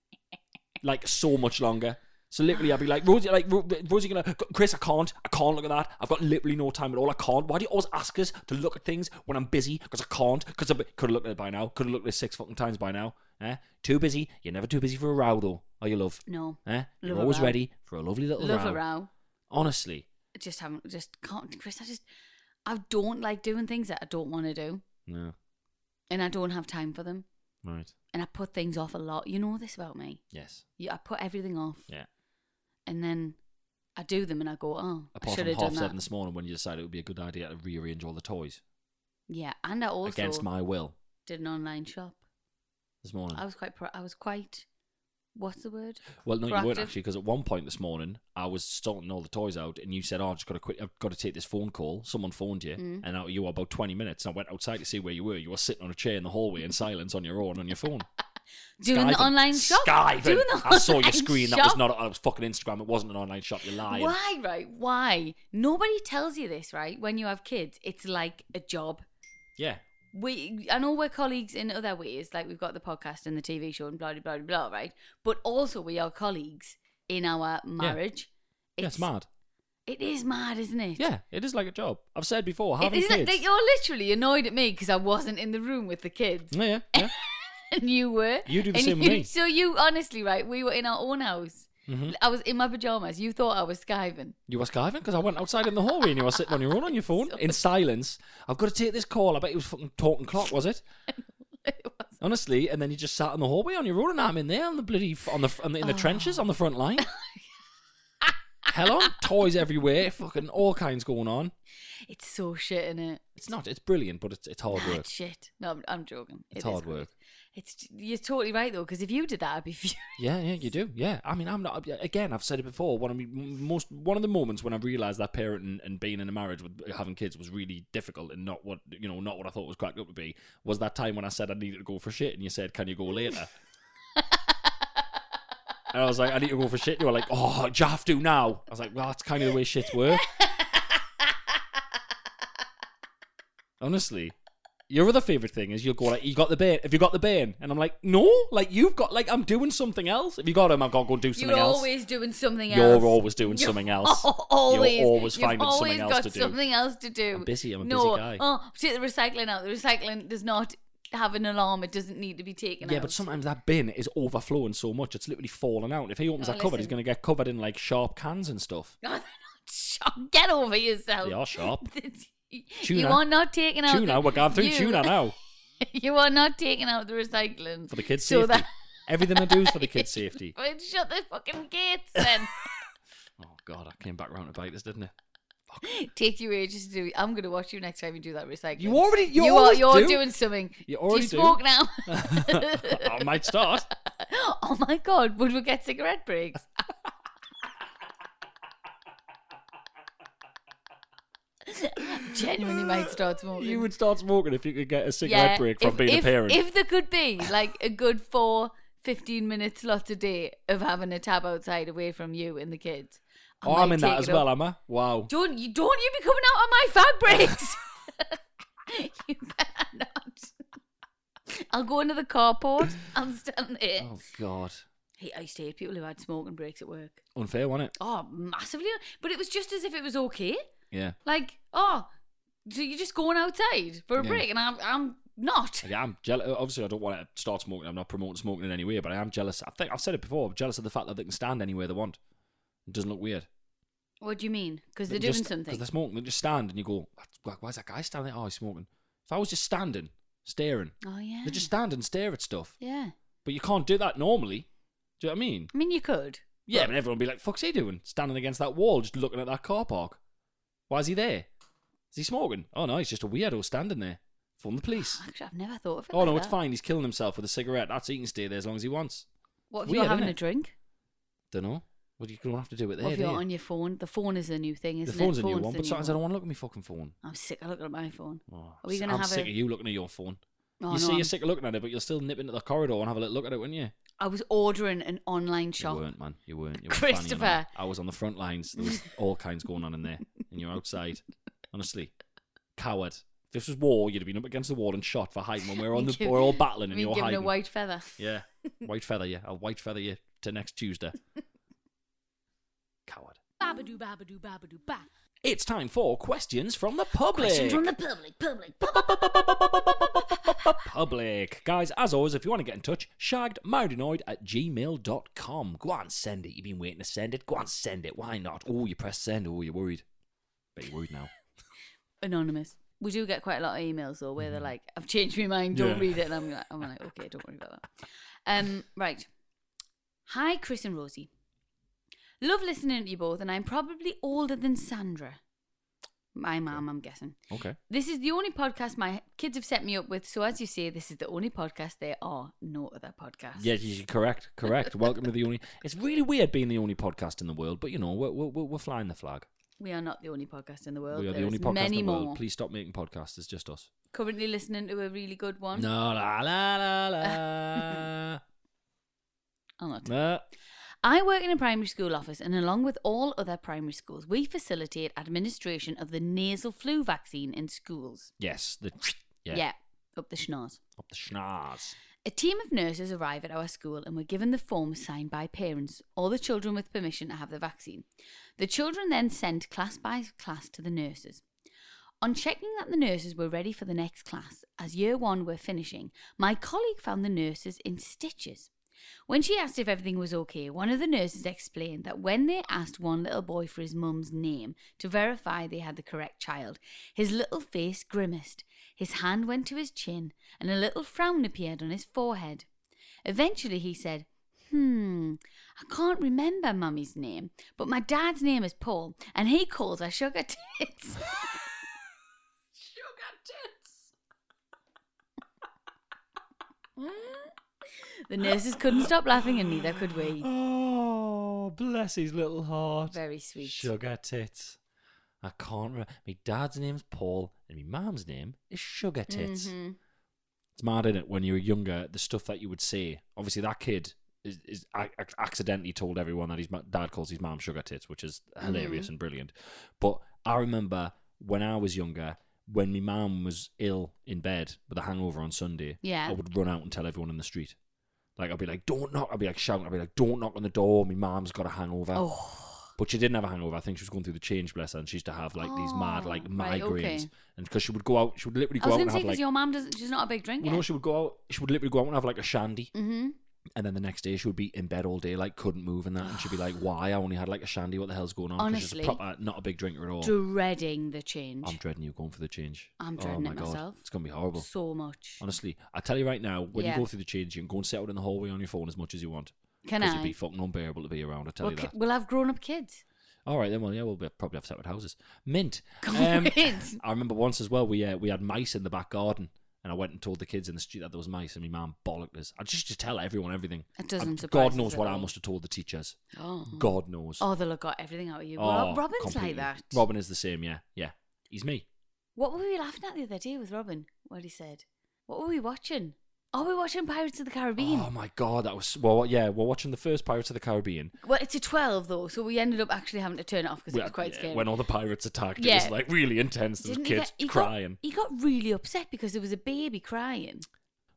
Like, so much longer. So literally, I'd be like, Rosie, Chris, I can't look at that. I've got literally no time at all. I can't. Why do you always ask us to look at things when I'm busy? Because I can't. Because I could have looked at it by now. Could have looked at it 6 fucking times by now. Too busy. You're never too busy for a row, though. Are you, love? No. You're always ready for a lovely little row. Love a row. Honestly. Just can't, Chris. I don't like doing things that I don't want to do. No. And I don't have time for them. Right. And I put things off a lot. You know this about me. Yes. I put everything off. Yeah. And then I do them and I go, oh, I Apart should from have done 7:30 that. this morning when you decided it would be a good idea to rearrange all the toys. Yeah, and I also Against my will. did an online shop. This morning. I was quite. What's the word? Well, no, you weren't Proactive. actually, because at one point this morning I was sorting all the toys out, and you said, "Oh, I've got to take this phone call." Someone phoned you, and you were about 20 minutes. And I went outside to see where you were. You were sitting on a chair in the hallway in silence on your own on your phone. Doing the online shop. Skiving. I saw your online screen. shop? That was not. It was fucking Instagram. It wasn't an online shop. You're lying. Why, right? Why? Nobody tells you this, right? When you have kids, it's like a job. Yeah. I know we're colleagues in other ways, like we've got the podcast and the TV show and blah, blah, blah, blah, right? But also we are colleagues in our marriage. Yeah, it's mad. It is mad, isn't it? Yeah, it is like a job. I've said before, having Isn't kids. it that you're literally annoyed at me because I wasn't in the room with the kids. Yeah. And you were. You do the And same with me. So you, honestly, right, we were in our own house. I was in my pajamas. You thought I was skiving. You were skiving because I went outside in the hallway and you were sitting on your own on your phone in silence. I've got to take this call. I bet it was fucking talking clock, was it? It was. Honestly, and then you just sat in the hallway on your own, and I'm in there on the bloody in the trenches on the front line. Hell on, toys everywhere, fucking all kinds going on. It's so shit, isn't it? It's not. It's brilliant, but it's hard work. It's shit. No, I'm joking. It's It is hard great. work. You're totally right though, because if you did that, I'd be furious. Yeah, you do. Yeah, I mean, I'm not. Again, I've said it before. One of the moments when I realised that parenting and being in a marriage with having kids was really difficult and not what I thought was cracked up to be. Was that time when I said I needed to go for shit and you said, "Can you go later?" And I was like, "I need to go for shit." You were like, "Oh, do you have to now?" I was like, "Well, that's kind of the way shits work." Honestly. Your other favourite thing is you'll go like, "You got the bane? Have you got the bane?" And I'm like, "No, like you've got like I'm doing something else. If you got him, I've got to go do something You're else." always doing something else. You're always doing something else. Always. You're always finding You've something always else got to do. something else to do. I'm busy. I'm a no, busy guy. Oh, take the recycling out. The recycling does not have an alarm. It doesn't need to be taken out. Yeah, but sometimes that bin is overflowing so much it's literally falling out. If he opens Oh, that cupboard, he's listen. going to get covered in like sharp cans and stuff. No, they're not sharp. Get over yourself. They are sharp. You Tuna. are not taking out Tuna, we're going through tuna now. You are not taking out the recycling For the kids' so safety. that Everything I do is for the kids' safety. Well, shut the fucking gates then. Oh, God, I came back round to bite this, didn't it? Take you ages to do. I'm going to watch you next time you do that recycling. You're doing something. You already do you smoke do. now? I might start. Oh my God, would we get cigarette breaks? Genuinely might start smoking. You would start smoking if you could get a cigarette break from being a parent. If there could be like a good 15-minute slots a day of having a tab outside away from you and the kids. I'm in that as well, am I? Wow. Don't you be coming out on my fag breaks. You better not. I'll go into the carport. I'll stand there. Oh, God. I used to hate people who had smoking breaks at work. Unfair, wasn't it? Oh, massively. But it was just as if it was okay. Yeah. Like, so you're just going outside for a break, and I'm not. Yeah, I'm jealous. Obviously, I don't want to start smoking. I'm not promoting smoking in any way, but I am jealous. I think I've said it before. I'm jealous of the fact that they can stand anywhere they want. It doesn't look weird. What do you mean? Because they're doing something? Because they're smoking. They just stand and you go, why is that guy standing there? Oh, he's smoking. If I was just standing, staring. Oh, yeah. They just stand and stare at stuff. Yeah. But you can't do that normally. Do you know what I mean? I mean, you could. Yeah, but everyone would be like, fuck's he doing? Standing against that wall, just looking at that car park. Why is he there? Is he smoking? Oh, no, he's just a weirdo standing there. Phone the police. Actually, I've never thought of it. Oh, no, like it's that. fine. He's killing himself with a cigarette. That's he can stay there as long as he wants. What if Weird, you're having isn't a it? drink? Don't know. Well, you don't have to do it there. What if you're do you? on your phone? The phone is the new thing, isn't it? The phone's a new Phone's one, the but new sometimes I one. don't want to look at my fucking phone. I'm sick of looking at my phone. Oh, Are we gonna I'm have sick a... of you looking at your phone. Oh, You no, say you're sick of looking at it, but you'll still nip into the corridor and have a little look at it, wouldn't you? I was ordering an online shop. You weren't, man. You weren't. You weren't Christopher. fanning on. I was on the front lines. There was all kinds going on in there, and you're outside. Honestly, coward. If this was war, you'd have been up against the wall and shot for hiding when we're all battling and We've you're given hiding. a white feather. Yeah, white feather you. I'll white feather you to next Tuesday. Coward. Babadoo, babadoo, babadoo, ba. It's time for questions from the public. Questions from the public. Public. Guys, as always, if you want to get in touch, shaggedmarriedanoid@gmail.com. Go on, send it. You've been waiting to send it. Go on, send it. Why not? Oh, you press send. Oh, you're worried. Bet you're worried now. Anonymous. We do get quite a lot of emails though, where they're like, "I've changed my mind. Don't read it." And I'm like, okay, don't worry about that. Right. Hi, Chris and Rosie. Love listening to you both, and I'm probably older than Sandra. My mum, I'm guessing. Okay. This is the only podcast my kids have set me up with, so as you say, this is the only podcast there are no other podcasts. Yeah, you're correct. Welcome to the only... It's really weird being the only podcast in the world, but, you know, we're flying the flag. We are not the only podcast in the world. We are the There's only podcast many in the world. more. Please stop making podcasts. It's just us. Currently listening to a really good one. No, la, la, la, la. I'll not. Nah. I work in a primary school office, and along with all other primary schools, we facilitate administration of the nasal flu vaccine in schools. Yes. Yeah, up the schnoz. Up the schnoz. A team of nurses arrive at our school and were given the forms signed by parents, all the children with permission to have the vaccine. The children then sent class by class to the nurses. On checking that the nurses were ready for the next class, as year one were finishing, my colleague found the nurses in stitches. When she asked if everything was okay, one of the nurses explained that when they asked one little boy for his mum's name to verify they had the correct child, his little face grimaced, his hand went to his chin, and a little frown appeared on his forehead. Eventually he said, I can't remember Mummy's name, but my dad's name is Paul, and he calls her Sugar Tits. Sugar Tits. The nurses couldn't stop laughing, and neither could we. Oh, bless his little heart. Very sweet. Sugar Tits. I can't remember. My dad's name's Paul, and my mum's name is Sugar Tits. Mm-hmm. It's mad, isn't it? When you were younger, the stuff that you would say. Obviously, that kid is accidentally told everyone that his dad calls his mum Sugar Tits, which is hilarious and brilliant. But I remember when I was younger, when my mum was ill in bed with a hangover on Sunday, I would run out and tell everyone in the street. Like, I'd be like, don't knock. I'd be like shouting. I'd be like, don't knock on the door. My mum's got a hangover. Oh. But she didn't have a hangover. I think she was going through the change, bless her, and she used to have like these mad like migraines. Right, okay. And because she would go out, she would literally go out and have like... I was going to say, because your mum she's not a big drinker. You know, she would go out, she would literally go out and have like a shandy. Mm-hmm. And then the next day she would be in bed all day, like couldn't move and that. And she'd be like, why? I only had like a shandy. What the hell's going on? Honestly. She's proper, not a big drinker at all. Dreading the change. I'm dreading you going for the change. I'm dreading it myself. It's going to be horrible. So much. Honestly, I tell you right now, when you go through the change, you can go and sit out in the hallway on your phone as much as you want. Can I? Because it'd be fucking unbearable to be around, I tell you that. We'll have grown-up kids. All right, then. Well, yeah, we'll probably have separate houses. Mint. I remember once as well, we had mice in the back garden. And I went and told the kids in the street that there was mice, and my mum bollocked us. I just tell everyone everything. It doesn't surprise God knows us what at I all. must have told the teachers. Oh. God knows. Oh, they'll have got everything out of you. Oh, Robin's completely. like that. Robin is the same, yeah. Yeah. He's me. What were we laughing at the other day with Robin? What he said? What were we watching? Oh, we were watching Pirates of the Caribbean. Oh my God, that was... Well, yeah, we're watching the first Pirates of the Caribbean. Well, it's a 12 though, so we ended up actually having to turn it off because it was quite scary. When all the pirates attacked, it was like really intense. There was kids crying. He got really upset because there was a baby crying.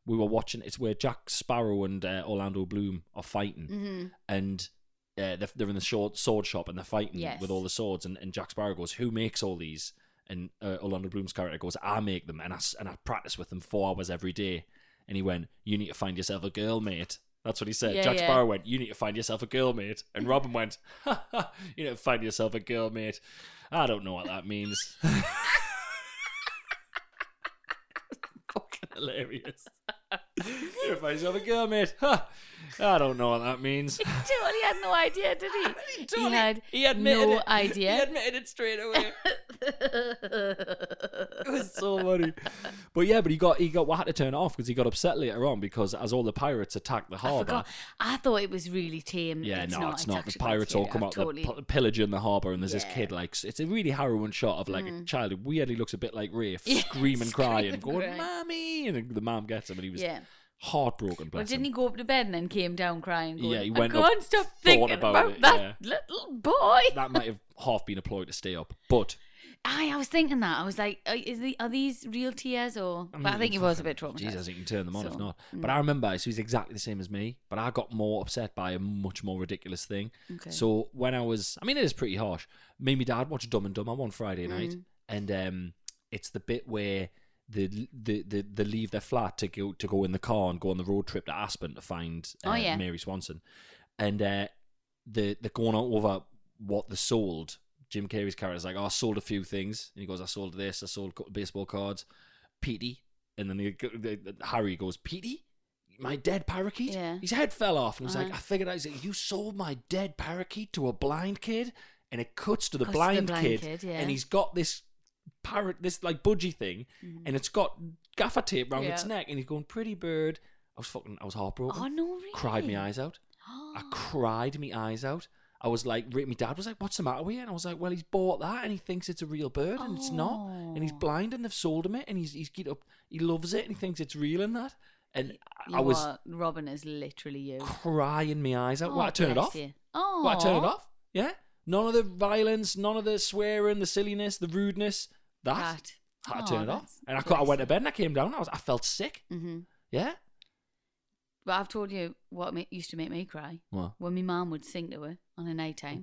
we were watching. It's where Jack Sparrow and Orlando Bloom are fighting, and they're in the sword shop and they're fighting with all the swords. And Jack Sparrow goes, "Who makes all these?" And Orlando Bloom's character goes, "I make them, and I practice with them 4 hours every day." And he went, "You need to find yourself a girl, mate." That's what he said. Jack Sparrow went, "You need to find yourself a girl, mate." And Robin went, "You need to find yourself a girl, mate." I don't know what that means. Fucking hilarious. "You need to find yourself a girl, mate." I don't know what that means. He totally had no idea, did he? He admitted no it. idea. He admitted it straight away. It was so funny. But he had to turn it off because he got upset later on because as all the pirates attacked the harbour. I thought it was really tame. Yeah, it's not. not. The pirates all come out, they're pillaging the harbour, and there's this kid, like, it's a really harrowing shot of like a child who weirdly looks a bit like Rafe, screaming, crying, going, "Mommy!" And the mom gets him, and he was heartbroken. Well, didn't he go up to bed and then came down crying? Going, he went I can't stop thinking about that little boy. That might have half been a ploy to stay up, but. I was thinking that. I was like, are these real tears or? But I think he was a bit traumatized. Jesus, you can turn them on if not. But I remember, so he's exactly the same as me, but I got more upset by a much more ridiculous thing. Okay. So when it is pretty harsh. Me and my dad watched Dumb and Dumber on Friday night, and it's the bit where they leave their flat to go in the car and go on the road trip to Aspen to find Mary Swanson, and they're going over what they sold. Jim Carrey's character's like, "Oh, I sold a few things." And he goes, "I sold this, I sold baseball cards, Petey." And then Harry goes, "Petey? My dead parakeet?" Yeah. His head fell off. And he's like, "I figured out." He's like, "You sold my dead parakeet to a blind kid?" And it cuts to the blind kid and he's got this parrot, this like budgie thing, and it's got gaffer tape around its neck, and he's going, "Pretty bird." I was heartbroken. Oh, no, really? Cried my eyes out. I cried my eyes out. I was like, my dad was like, "What's the matter with you?" And I was like, "Well, he's bought that and he thinks it's a real bird and it's not. And he's blind and they've sold him it and he's get up, he loves it and he thinks it's real and that." And Robin is literally you. Crying my eyes out. What, I turn it off? What, I turn it off? Yeah? None of the violence, none of the swearing, the silliness, the rudeness. That. I had to turn it off. And I went to bed and I came down. I felt sick. Mm-hmm. Yeah? But I've told you what used to make me cry. What? When my mum would sing to her on a night time.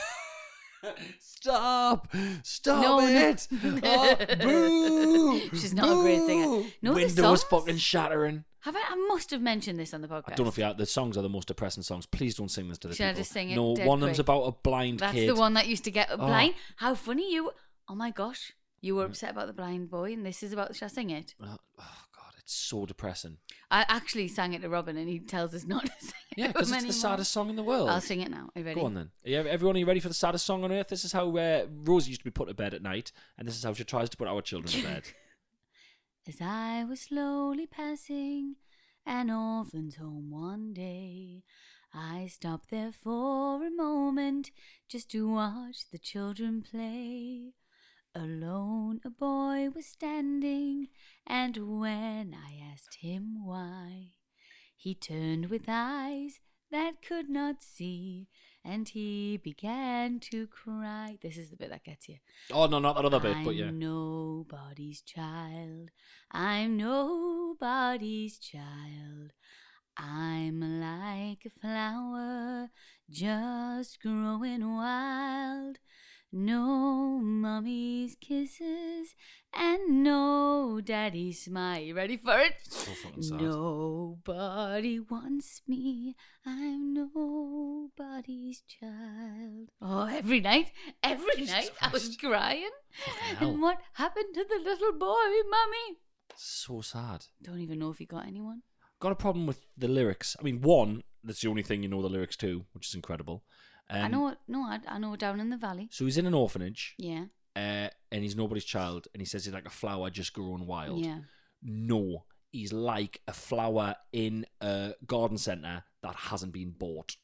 Stop it! Oh, boo! She's not a great singer. No, Windows fucking shattering. I must have mentioned this on the podcast. I don't know if you have. The songs are the most depressing songs. Please don't sing this to the people. Should I just sing it? No, one of them's about a blind kid. That's the one that used to get blind. How funny you! Oh my gosh, you were upset about the blind boy, and this is about. Shall I sing it? Oh God, it's so depressing. I actually sang it to Robin, and he tells us not to sing it. Yeah, because it's the saddest song in the world. I'll sing it now. Are you ready? Go on then. Everyone, are you ready for the saddest song on earth? This is how Rosie used to be put to bed at night, and this is how she tries to put our children to bed. As I was slowly passing an orphan's home one day, I stopped there for a moment just to watch the children play. Alone a boy was standing, and when I asked him why, he turned with eyes that could not see, and he began to cry. This is the bit that gets you. Oh, no, not that other bit, but yeah. I'm nobody's child. I'm nobody's child. I'm like a flower just growing wild. No mummy's kisses and no daddy's smile. You ready for it? So fucking sad. Nobody wants me. I'm nobody's child. Oh, every night I was crying. And what happened to the little boy, Mummy? So sad. Don't even know if he got anyone. Got a problem with the lyrics. I mean, one, that's the only thing you know the lyrics to, which is incredible. I know Down in the Valley. So he's in an orphanage. Yeah. And he's nobody's child, and he says he's like a flower just growing wild. Yeah. No, he's like a flower in a garden centre that hasn't been bought.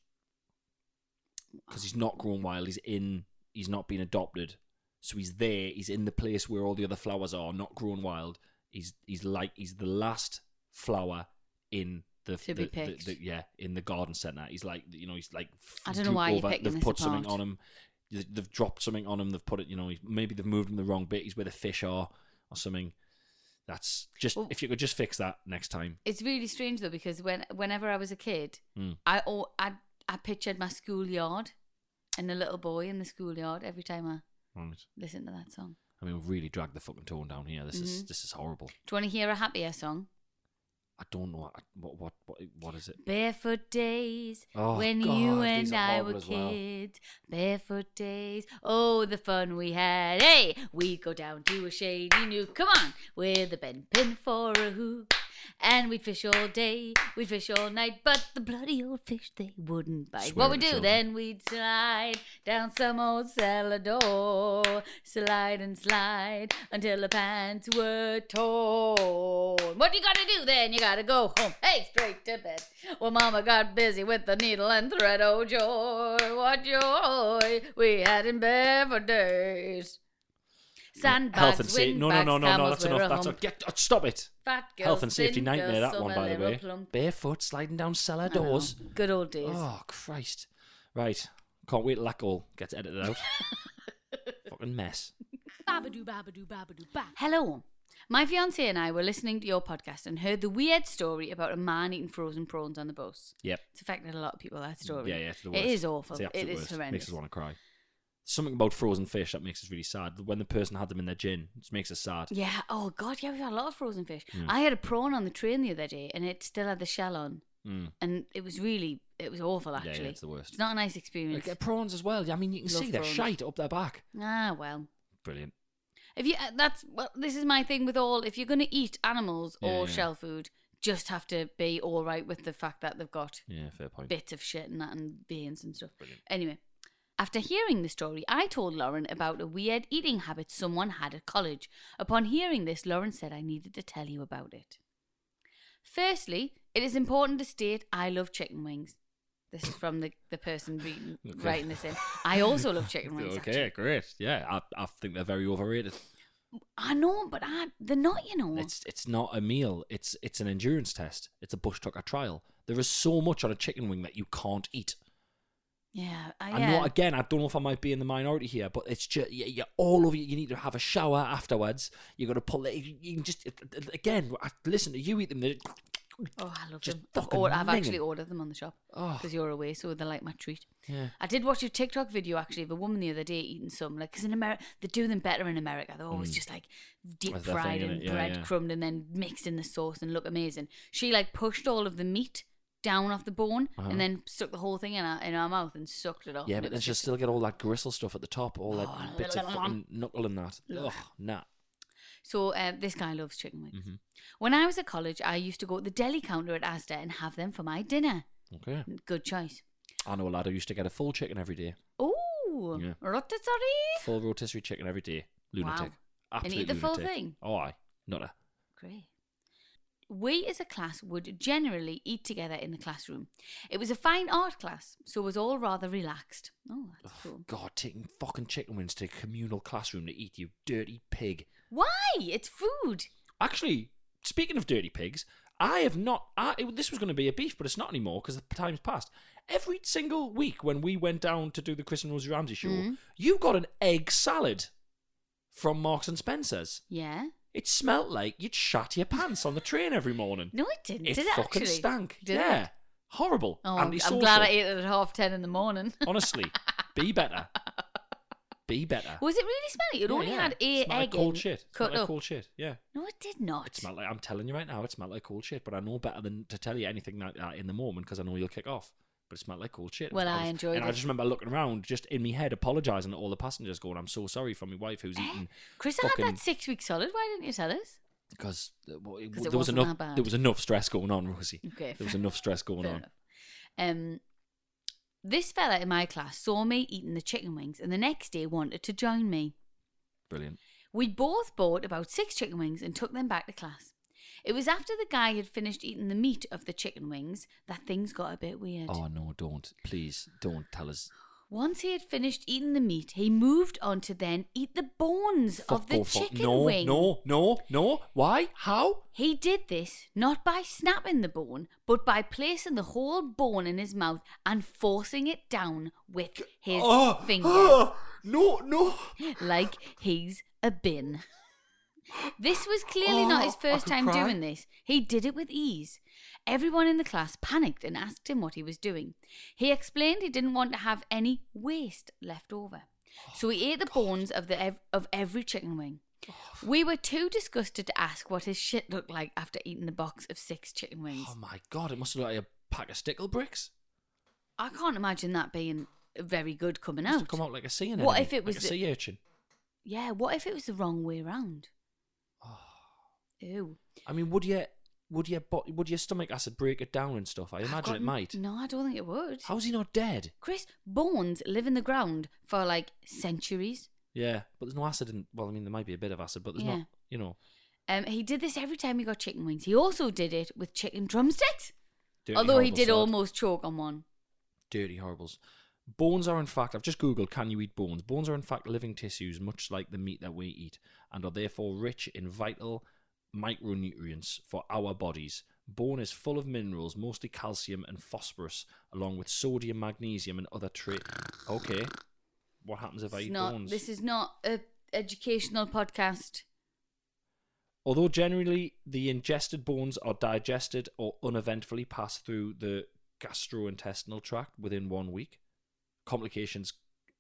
Because he's not growing wild, he's not been adopted. So he's there, he's in the place where all the other flowers are, not growing wild. He's the last flower in in the garden centre. He's like, I don't know why you're picking this They've put apart. something on him. They've dropped something on him. They've put it, maybe they've moved him the wrong bit. He's where the fish are or something. That's just if you could just fix that next time. It's really strange though, because whenever I was a kid, I pictured my schoolyard and a little boy in the schoolyard every time I listen to that song. I mean, we've really dragged the fucking tone down here. This is horrible. Do you want to hear a happier song? I don't know what is it? Barefoot days, Oh, when God, you these and are I horrible were as well. kids. Barefoot days, oh the fun we had. Hey, we'd go down to a shady nook, come on, with a bent pin for a hook. And we'd fish all day, we'd fish all night, but the bloody old fish, they wouldn't bite. Swear What we to do children. then, we'd slide down some old cellar door. Slide and slide until the pants were torn. What you gotta do then? You gotta go home, hey, straight to bed. Well, Mama got busy with the needle and thread, oh joy, what joy we had in Barefoot days. Sandbags, Health and safety. No, windbags, that's camels enough. Stop it. Fat girls, Health and safety thin nightmare, girls, that one, some a by the little way. plump. Barefoot, sliding down cellar I know. doors. Good old days. Oh, Christ. Right. Can't wait till that all gets edited out. Fucking mess. Babadoo, babadoo, babadoo, ba. Hello. My fiancé and I were listening to your podcast and heard the weird story about a man eating frozen prawns on the bus. Yep. It's affected a lot of people, that story. Yeah, it's the worst. It is awful. It's the absolute It is worst. horrendous. Makes us want to cry. Something about frozen fish that makes us really sad. When the person had them in their gin, it just makes us sad. Yeah. Oh, God. Yeah, we've had a lot of frozen fish. Mm. I had a prawn on the train the other day and it still had the shell on. Mm. And it was awful, actually. Yeah, it's the worst. It's not a nice experience. Prawns as well. I mean, you can Love see they're prawns. shite up their back. Ah, well. Brilliant. If you this is my thing with all. If you're going to eat animals or Yeah. shell food, just have to be all right with the fact that they've got Yeah, fair point. bits of shit and that and veins and stuff. Brilliant. Anyway, after hearing the story, I told Lauren about a weird eating habit someone had at college. Upon hearing this, Lauren said I needed to tell you about it. Firstly, it is important to state I love chicken wings. This is from the person writing this in. I also love chicken wings. Okay, actually. great. Yeah, I think they're very overrated. I know, but they're not, you know. It's not a meal. It's an endurance test. It's a bush tucker trial. There is so much on a chicken wing that you can't eat. Yeah, I know. Again, I don't know if I might be in the minority here, but it's just you're all over. You need to have a shower afterwards. You got to pull it. You can just again. Listen to you eat them. Oh, I love just them. fucking I've minging. actually ordered them on the shop because you're away, so they're like my treat. Yeah. I did watch a TikTok video actually of a woman the other day eating some, like, because in America they do them better in America. They're always just like deep That's their fried thing, and innit? Yeah, breadcrumbed and then mixed in the sauce and look amazing. She like pushed all of the meat down off the bone and then stuck the whole thing in her mouth and sucked it off. Yeah, and but it then was she'll just- still get all that gristle stuff at the top, all that bits of fucking knuckle and that. Ugh, nah. So this guy loves chicken wings. Mm-hmm. When I was at college, I used to go to the deli counter at Asda and have them for my dinner. Okay. Good choice. I know a lad who used to get a full chicken every day. Ooh, Yeah. rotisserie. Full rotisserie chicken every day. Lunatic. Wow. And Absolute eat the full lunatic. thing? Oh, aye. Nutter. Great. We as a class would generally eat together in the classroom. It was a fine art class, so it was all rather relaxed. Oh, that's cool. God, taking fucking chicken wings to a communal classroom to eat, you dirty pig. Why? It's food. Actually, speaking of dirty pigs, I have not. This was going to be a beef, but it's not anymore because the time's passed. Every single week when we went down to do the Chris and Rosie Ramsey show, you got an egg salad from Marks and Spencer's. Yeah. It smelt like you'd shat your pants on the train every morning. No, it didn't. It Did it fucking actually? stank. Did yeah. it? Horrible. Oh, I'm Antisocial. glad I ate it at 10:30 in the morning. Honestly, be better. Be better. Was it really smelly? It only had a Smelled like egg cold in, shit. cut Smelled like up. cold shit. Yeah. No, it did not. It smelled like, I'm telling you right now, it smelled like cold shit. But I know better than to tell you anything like that in the moment because I know you'll kick off. But it smelled like cold shit. Well, I enjoyed and it. I just remember looking around, just in my head, apologising to all the passengers, going, "I'm so sorry for my wife who's eating." Chris, I had that 6 week solid. Why didn't you tell us? Because it there was wasn't enough. that bad. There was enough stress going on, Rosie. Okay, There was enough stress going Fair on. enough. This fella in my class saw me eating the chicken wings and the next day wanted to join me. Brilliant. We both bought about 6 chicken wings and took them back to class. It was after the guy had finished eating the meat of the chicken wings that things got a bit weird. Oh no! Don't, please, don't tell us. Once he had finished eating the meat, he moved on to then eat the bones of the chicken wing. No. Why? How? He did this not by snapping the bone, but by placing the whole bone in his mouth and forcing it down with his fingers. No. Like he's a bin. This was clearly not his first time doing this. He did it with ease. Everyone in the class panicked and asked him what he was doing. He explained he didn't want to have any waste left over. So he ate the bones of every chicken wing. We were too disgusted to ask what his shit looked like after eating a box of 6 chicken wings. Oh my God, it must look like a pack of stickle bricks. I can't imagine that being very good coming It must out. have come out like a sea anemone. What if it was like a sea urchin? Yeah, what if it was the wrong way round? Ew. I mean, would your stomach acid break it down and stuff? I imagine it might. No, I don't think it would. How's he not dead? Chris, bones live in the ground for like centuries. Yeah, but there's no acid in... Well, I mean, there might be a bit of acid, but there's not, you know... He did this every time he got chicken wings. He also did it with chicken drumsticks. Dirty, although he horrible did sod. almost choke on one. Dirty horribles. Bones are in fact... I've just Googled, can you eat bones? Bones are in fact living tissues, much like the meat that we eat, and are therefore rich in vital micronutrients for our bodies. Bone is full of minerals, mostly calcium and phosphorus, along with sodium, magnesium, and other traits. Okay. What happens if I eat bones? This is not an educational podcast. Although generally the ingested bones are digested or uneventfully pass through the gastrointestinal tract within 1 week, complications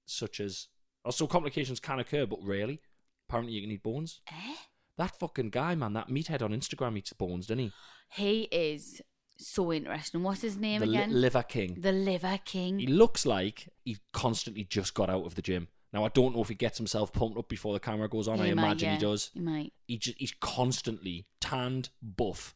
can occur, but rarely. Apparently you can eat bones. That fucking guy, man, that meathead on Instagram eats bones, doesn't he? He is so interesting. What's his name again? Liver King. The Liver King. He looks like he constantly just got out of the gym. Now, I don't know if he gets himself pumped up before the camera goes on. I imagine he does. He might. He's constantly tanned, buff.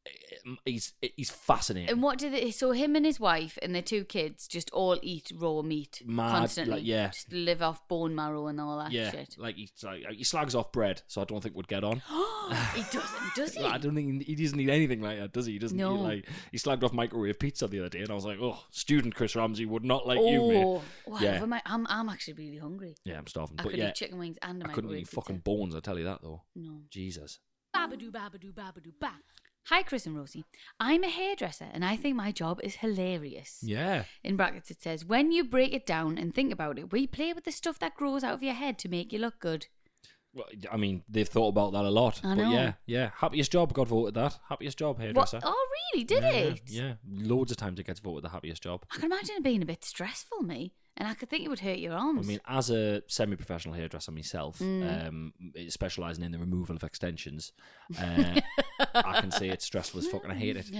He's fascinating. And what so him and his wife and their 2 kids just all eat raw meat constantly. Like, yeah. Just live off bone marrow and all that shit. He slags off bread, so I don't think would get on. He doesn't, does he? I don't think he doesn't eat anything like that, does he? He doesn't eat, he slagged off microwave pizza the other day, and I was like, oh, student Chris Ramsey would not like you, mate. Whatever, I'm actually really hungry. Yeah, I'm starving. I could eat chicken wings and a I couldn't microwave eat pizza. fucking bones, I tell you that though. No. Jesus. Babadoo, babadoo, babadoo, ba. Hi, Chris and Rosie. I'm a hairdresser and I think my job is hilarious. Yeah. In brackets it says, when you break it down and think about it, we play with the stuff that grows out of your head to make you look good. Well, I mean, they've thought about that a lot. I but know. yeah. Happiest job got voted that. Happiest job, hairdresser. What? Oh, really? Did it? Yeah. Loads of times it gets voted the happiest job. I can imagine it being a bit stressful, me. And I could think it would hurt your arms. I mean, as a semi-professional hairdresser myself, specialising in the removal of extensions, I can say it's stressful as fuck and I hate it.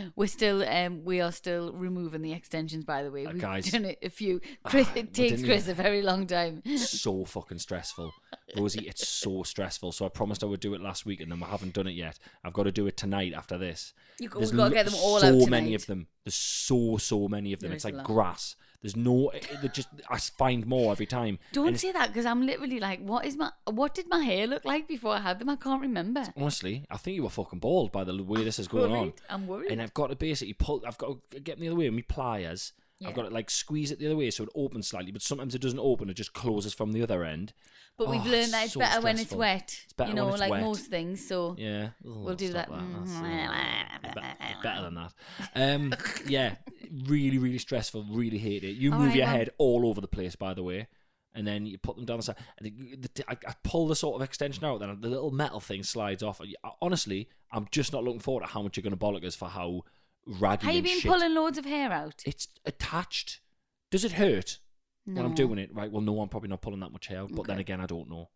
We are still removing the extensions, by the way. We've guys, done it a few. It takes Chris a very long time. So fucking stressful. Rosie, it's so stressful. So I promised I would do it last week and then I haven't done it yet. I've got to do it tonight after this. We've got to get them all out So tonight. many of them. There's so many of them. It's like grass. There's no... I find more every time. Don't say that, because I'm literally like, what did my hair look like before I had them? I can't remember. Honestly, I think you were fucking bald by the way this is going on. I'm worried. And I've got to basically I've got to get them the other way with my pliers. Yeah. I've got to squeeze it the other way so it opens slightly, but sometimes it doesn't open, it just closes from the other end. But we've learned that it's so better stressful. when it's wet. It's better when it's wet. most things. So yeah, we'll do that. Better than that. Yeah, really, really stressful. Really hate it. You All move right, your well. head all over the place, by the way, and then you put them down the side. And I pull the sort of extension out, then the little metal thing slides off. Honestly, I'm just not looking forward to how much you're going to bollock us for how raggy. Have you and been shit. pulling loads of hair out? It's attached. Does it hurt No. when I'm doing it? Right. Well, no, I'm probably not pulling that much hair out. But then again, I don't know.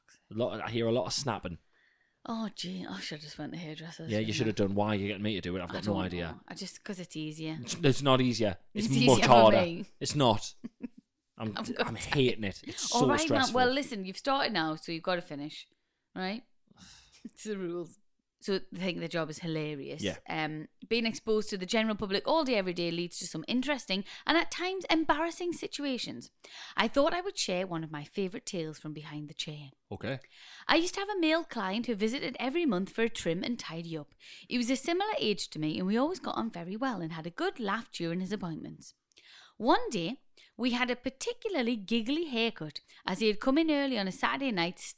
I hear a lot of snapping. Oh, gee. I should have just went to hairdressers. Yeah, you should have done. Why are you getting me to do it? I've I got no don't idea. know. Because it's easier. It's not easier. It's It's much easier for harder. me. It's not. I'm hating it. It's so All right, stressful. man. Well, listen, you've started now, so you've got to finish. Right? It's the rules. So I think the job is hilarious. Yeah. Being exposed to the general public all day, every day leads to some interesting and at times embarrassing situations. I thought I would share one of my favourite tales from behind the chair. Okay. I used to have a male client who visited every month for a trim and tidy up. He was a similar age to me and we always got on very well and had a good laugh during his appointments. One day, we had a particularly giggly haircut as he had come in early on a Saturday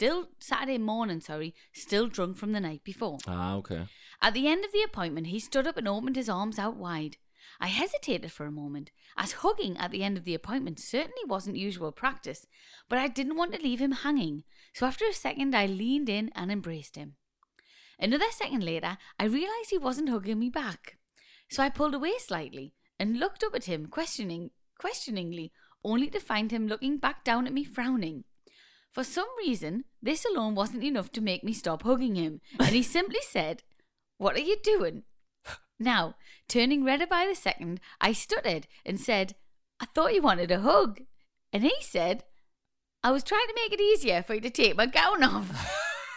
morning, still drunk from the night before. Ah, okay. At the end of the appointment, he stood up and opened his arms out wide. I hesitated for a moment, as hugging at the end of the appointment certainly wasn't usual practice, but I didn't want to leave him hanging, so after a second I leaned in and embraced him. Another second later, I realised he wasn't hugging me back, so I pulled away slightly and looked up at him questioningly, only to find him looking back down at me frowning. For some reason, this alone wasn't enough to make me stop hugging him, and he simply said, "What are you doing?" Now, turning redder by the second, I stuttered and said, "I thought you wanted a hug." And he said, "I was trying to make it easier for you to take my gown off."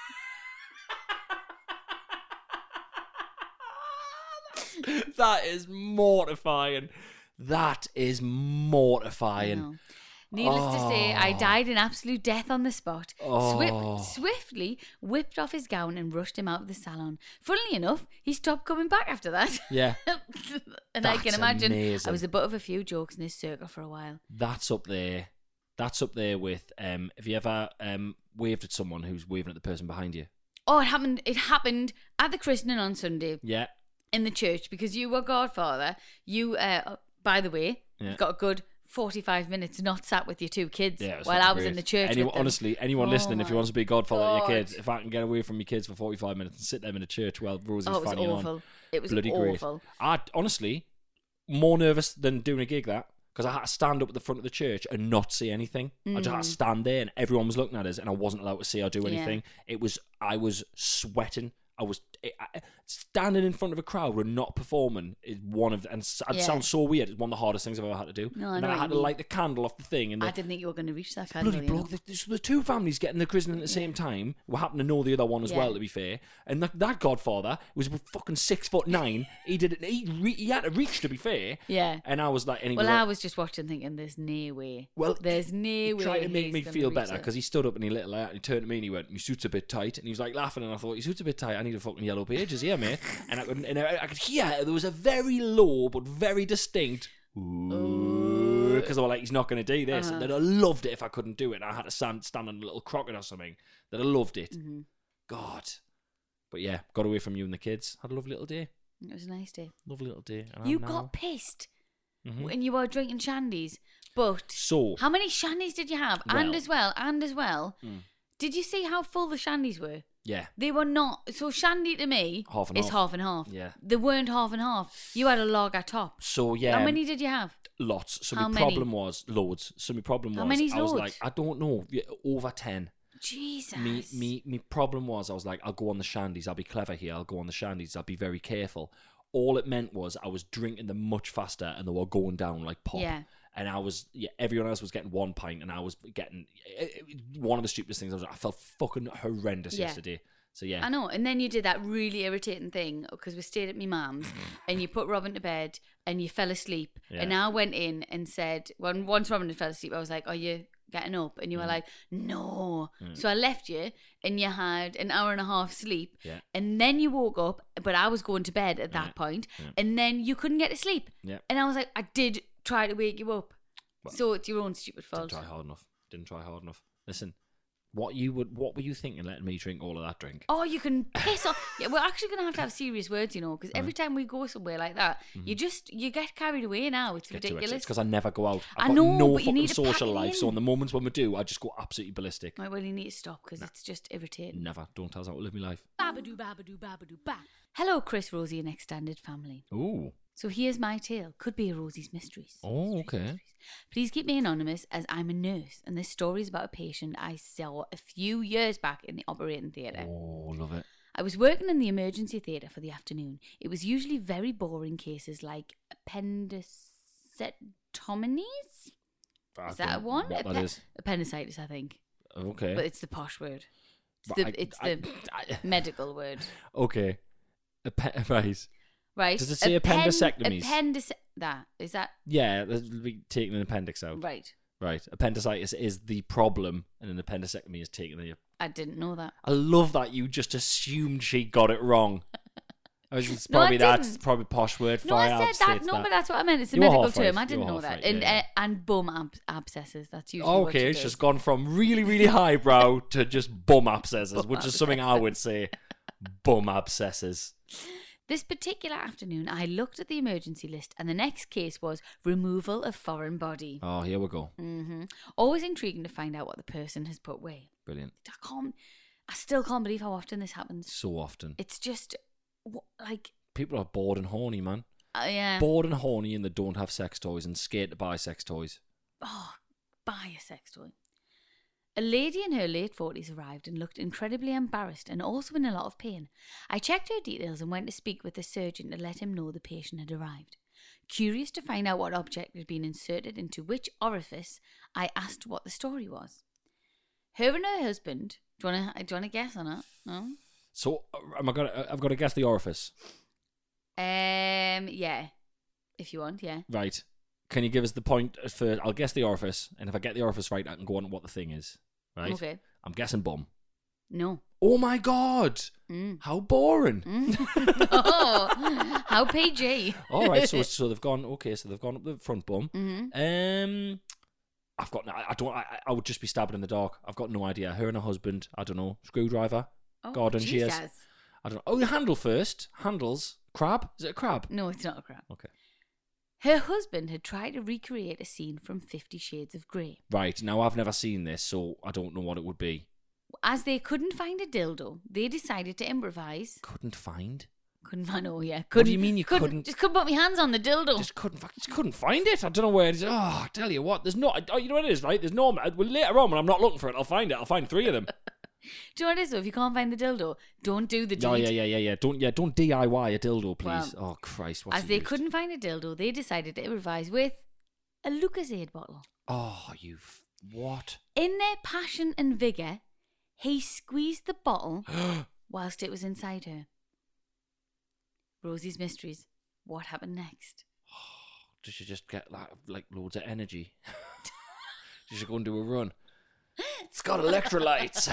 That is mortifying. That is mortifying. Needless to say, I died an absolute death on the spot. Swiftly whipped off his gown and rushed him out of the salon. Funnily enough, he stopped coming back after that. Yeah. And I can imagine amazing. I was the butt of a few jokes in his circle for a while. That's up there. That's up there with, have you ever waved at someone who's waving at the person behind you? Oh, it happened at the christening on Sunday. Yeah. In the church, because you were godfather. You, by the way, got a good 45 minutes not sat with your two kids while I was in the church. Honestly, anyone listening, if you want to be godfather of your kids, if I can get away from your kids for 45 minutes and sit them in a church while Rosie's fanning on. It was bloody awful. Great. I honestly more nervous than doing a gig that, because I had to stand up at the front of the church and not see anything. I just had to stand there and everyone was looking at us and I wasn't allowed to see or do anything. I was sweating. Standing in front of a crowd and not performing is one of, and it sounds so weird, it's one of the hardest things I've ever had to do. And then I had to light the candle off the thing. And I didn't think you were going to reach that candle. Bloody bloke. The two families getting the christening at the same time. We happen to know the other one as well, to be fair. And that godfather was fucking 6'9". He did it. He had to reach, to be fair. Yeah. And I was like, I was just watching thinking, there's no way. Well, there's no way. He tried to make me feel better, because he stood up and he lit a light and he turned to me and he went, "My suit's a bit tight." And he was like laughing, and I thought, "Your suit's a bit tight. I need a fucking yellow pages here, mate." And I could hear there was a very low but very distinct ooh, because I was like, he's not going to do this. And then I loved it if I couldn't do it. And I had to stand on a little crocket or something. That I loved it. Mm-hmm. God. But yeah, got away from you and the kids. Had a lovely little day. It was a nice day. Lovely little day. And you got pissed when you were drinking shandies. But so how many shandies did you have? And as well, did you see how full the shandies were? Yeah. They were not. So shandy to me is half and half. Yeah. They weren't half and half. You had a lager top. So yeah. How many did you have? Lots. So my problem was loads. So my problem was how many's I was loads? like, I don't know, over 10. Jesus. Me problem was I was like, I'll go on the shandies. I'll be clever here. I'll go on the shandies. I'll be very careful. All it meant was I was drinking them much faster and they were going down like pop. Yeah. And I was, everyone else was getting 1 pint and I was getting, one of the stupidest things I felt fucking horrendous yesterday. So yeah. I know. And then you did that really irritating thing because we stayed at my mum's and you put Robin to bed and you fell asleep. Yeah. And I went in and said, once Robin had fell asleep, I was like, "Are you getting up?" And you were like, "No." So I left you and you had an hour and a half sleep. Yeah. And then you woke up, but I was going to bed at that point. And then you couldn't get to sleep. Yeah. And I was like, I did try to wake you up. Well, so it's your own stupid fault. Didn't try hard enough. Listen. What were you thinking letting me drink all of that drink? Oh, you can piss off. Yeah, we're actually going to have serious words, because every time we go somewhere like that, you get carried away now. It's ridiculous. It's because I never go out. I know, no but you need fucking to social pack it life. in. So in the moments when we do, I just go absolutely ballistic. Right, well, you need to stop because it's just irritating. Never. Don't tell us how to live my life. Babadoo, babadoo, babadoo, ba. Hello, Chris, Rosie, and extended family. Ooh. So here's my tale. Could be a Rosie's Mysteries. Oh, okay. Please keep me anonymous as I'm a nurse and this story is about a patient I saw a few years back in the operating theatre. Oh, love it. I was working in the emergency theatre for the afternoon. It was usually very boring cases like appendectomies. Is that one? What that is? Appendicitis, I think. Okay. But it's the posh word. It's the medical word. Okay. Right. Right. Does it say appendectomies? Is that? Yeah, taking an appendix out. Right. Right. Appendicitis is the problem, and an appendectomy is taking the. I didn't know that. I love that you just assumed she got it wrong. It's that's probably posh word for it. No, I said that. No, but that's what I meant. It's a medical term. I didn't know that. And bum abscesses. That's usually what okay. It's just gone from really, really highbrow to just bum abscesses, which is something I would say. Bum abscesses. This particular afternoon, I looked at the emergency list and the next case was removal of foreign body. Oh, here we go. Always intriguing to find out what the person has put away. Brilliant. I still can't believe how often this happens. So often. It's just, like... People are bored and horny, man. Yeah. Bored and horny and they don't have sex toys and scared to buy sex toys. Oh, buy a sex toy. A lady in her late 40s arrived and looked incredibly embarrassed and also in a lot of pain. I checked her details and went to speak with the surgeon to let him know the patient had arrived. Curious to find out what object had been inserted into which orifice, I asked what the story was. Her and her husband... Do you want to guess on it? No? So, I've got to guess the orifice. Yeah. If you want, yeah. Right. Can you give us the point for... I'll guess the orifice, and if I get the orifice right, I can go on what the thing is. Right? Okay. I'm guessing bum. No. Oh my God! How boring! Oh, how PG! All right, so they've gone. Okay, so they've gone up the front bum. I've got. I would just be stabbing in the dark. I've got no idea. Her and her husband. I don't know. Screwdriver. Garden shears. I don't know. Oh, the handle first. Handles. Crab. Is it a crab? No, it's not a crab. Okay. Her husband had tried to recreate a scene from 50 Shades of Grey. Right. Now, I've never seen this, so I don't know what it would be. As they couldn't find a dildo, they decided to improvise. Couldn't find? I know, yeah. What do you mean you couldn't? Just couldn't put my hands on the dildo. Just couldn't find it. I don't know where it is. Oh, I tell you what, there's no... Oh, you know what it is, right? There's no... Well, later on, when I'm not looking for it, I'll find it. I'll find 3 of them. Do you know what it is, though? If you can't find the dildo, don't do the deed. Oh, yeah. Don't DIY a dildo, please. Well, oh, Christ. As they couldn't find a dildo, they decided to improvise with a Lucozade bottle. Oh, what? In their passion and vigour, he squeezed the bottle whilst it was inside her. Rosie's Mysteries. What happened next? Did she just get like loads of energy? Did she go and do a run? It's got electrolytes.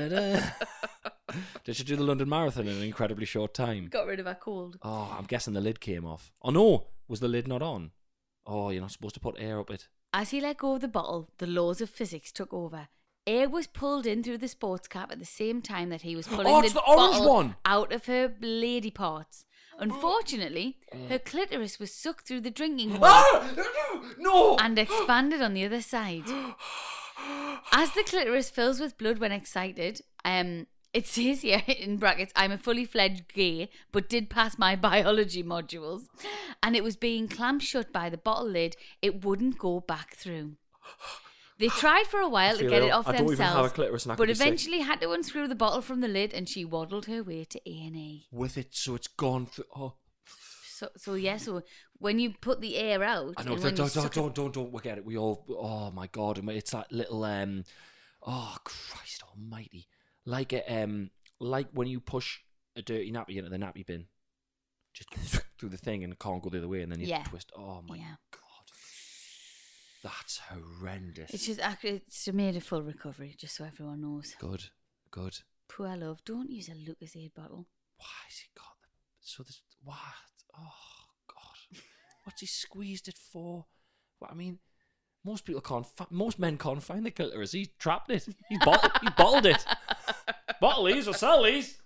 Did she do the London Marathon in an incredibly short time? Got rid of her cold. Oh, I'm guessing the lid came off. Oh no, was the lid not on? Oh, you're not supposed to put air up it. As he let go of the bottle, the laws of physics took over. Air was pulled in through the sports cap at the same time that he was pulling the orange bottle one out of her lady parts. Unfortunately, her clitoris was sucked through the drinking hole no! and expanded on the other side. As the clitoris fills with blood when excited, it says here in brackets, I'm a fully fledged gay, but did pass my biology modules, and it was being clamped shut by the bottle lid. It wouldn't go back through. They tried for a while to get it off I don't even have a themselves, clitoris and I but could be sick. eventually had to unscrew the bottle from the lid, and she waddled her way to A&E. With it, so it's gone through. Oh. So when you put the air out, I know. Don't we get it. We all. Oh my God! It's that little. Oh Christ Almighty! Like when you push a dirty nappy into the nappy bin, just through the thing and it can't go the other way, and then you twist. Oh my God! That's horrendous. It's made a full recovery, just so everyone knows. Good. Poor love. Don't use a Lucozade bottle. Why has he got them? So this what? Oh God! What's he squeezed it for? Well, I mean, most men can't find the clitoris. He trapped it. He bottled it. Bottle these or sell these.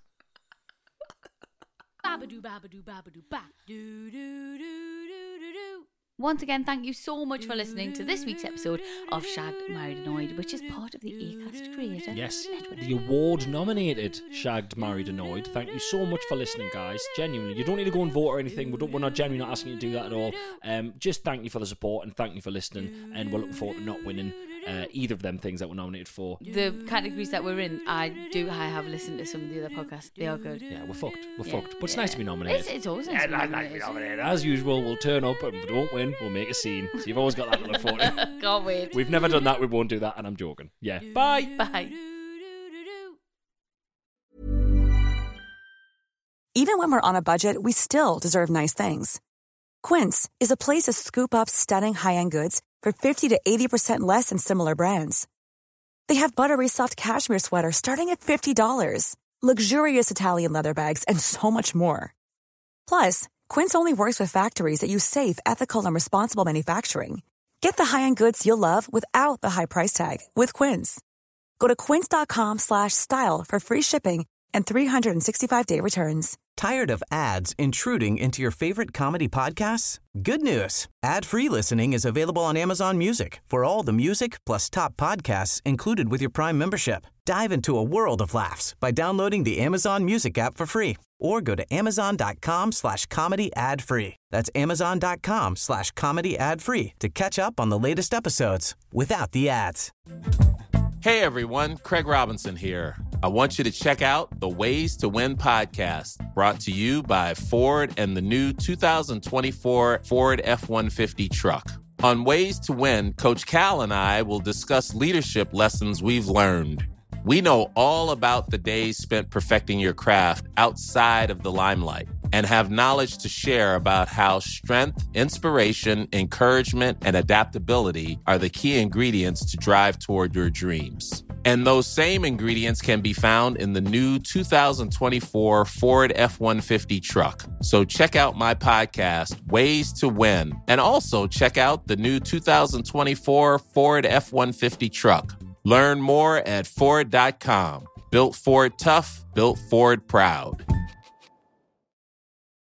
Babadoo, babadoo, babadoo, ba doo doo doo doo doo doo. Once again, thank you so much for listening to this week's episode of Shagged, Married, Annoyed, which is part of the Acast Creator Network. The award-nominated Shagged, Married, Annoyed. Thank you so much for listening, guys. Genuinely, you don't need to go and vote or anything. We're not genuinely not asking you to do that at all. Just thank you for the support and thank you for listening. And we're looking forward to not winning either of them things that we're nominated for. The categories that we're in, I have listened to some of the other podcasts. They are good. Yeah, we're fucked. But it's nice to be nominated. It's always nice to be nominated. As usual, we'll turn up and if we don't win, we'll make a scene. So you've always got that to look forward to. Can't wait. We've never done that. We won't do that. And I'm joking. Yeah. Bye. Bye. Even when we're on a budget, we still deserve nice things. Quince is a place to scoop up stunning high-end goods for 50 to 80% less than similar brands. They have buttery soft cashmere sweaters starting at $50, luxurious Italian leather bags, and so much more. Plus, Quince only works with factories that use safe, ethical, and responsible manufacturing. Get the high-end goods you'll love without the high price tag with Quince. Go to quince.com/style for free shipping and 365-day returns. Tired of ads intruding into your favorite comedy podcasts? Good news. Ad-free listening is available on Amazon Music for all the music plus top podcasts included with your Prime membership. Dive into a world of laughs by downloading the Amazon Music app for free or go to amazon.com/comedy ad-free. That's amazon.com/comedy ad-free to catch up on the latest episodes without the ads. Hey everyone, Craig Robinson here. I want you to check out the Ways to Win podcast, brought to you by Ford and the new 2024 Ford F-150 truck. On Ways to Win, Coach Cal and I will discuss leadership lessons we've learned. We know all about the days spent perfecting your craft outside of the limelight and have knowledge to share about how strength, inspiration, encouragement, and adaptability are the key ingredients to drive toward your dreams. And those same ingredients can be found in the new 2024 Ford F-150 truck. So check out my podcast, Ways to Win, and also check out the new 2024 Ford F-150 truck. Learn more at Ford.com. Built Ford tough, built Ford proud.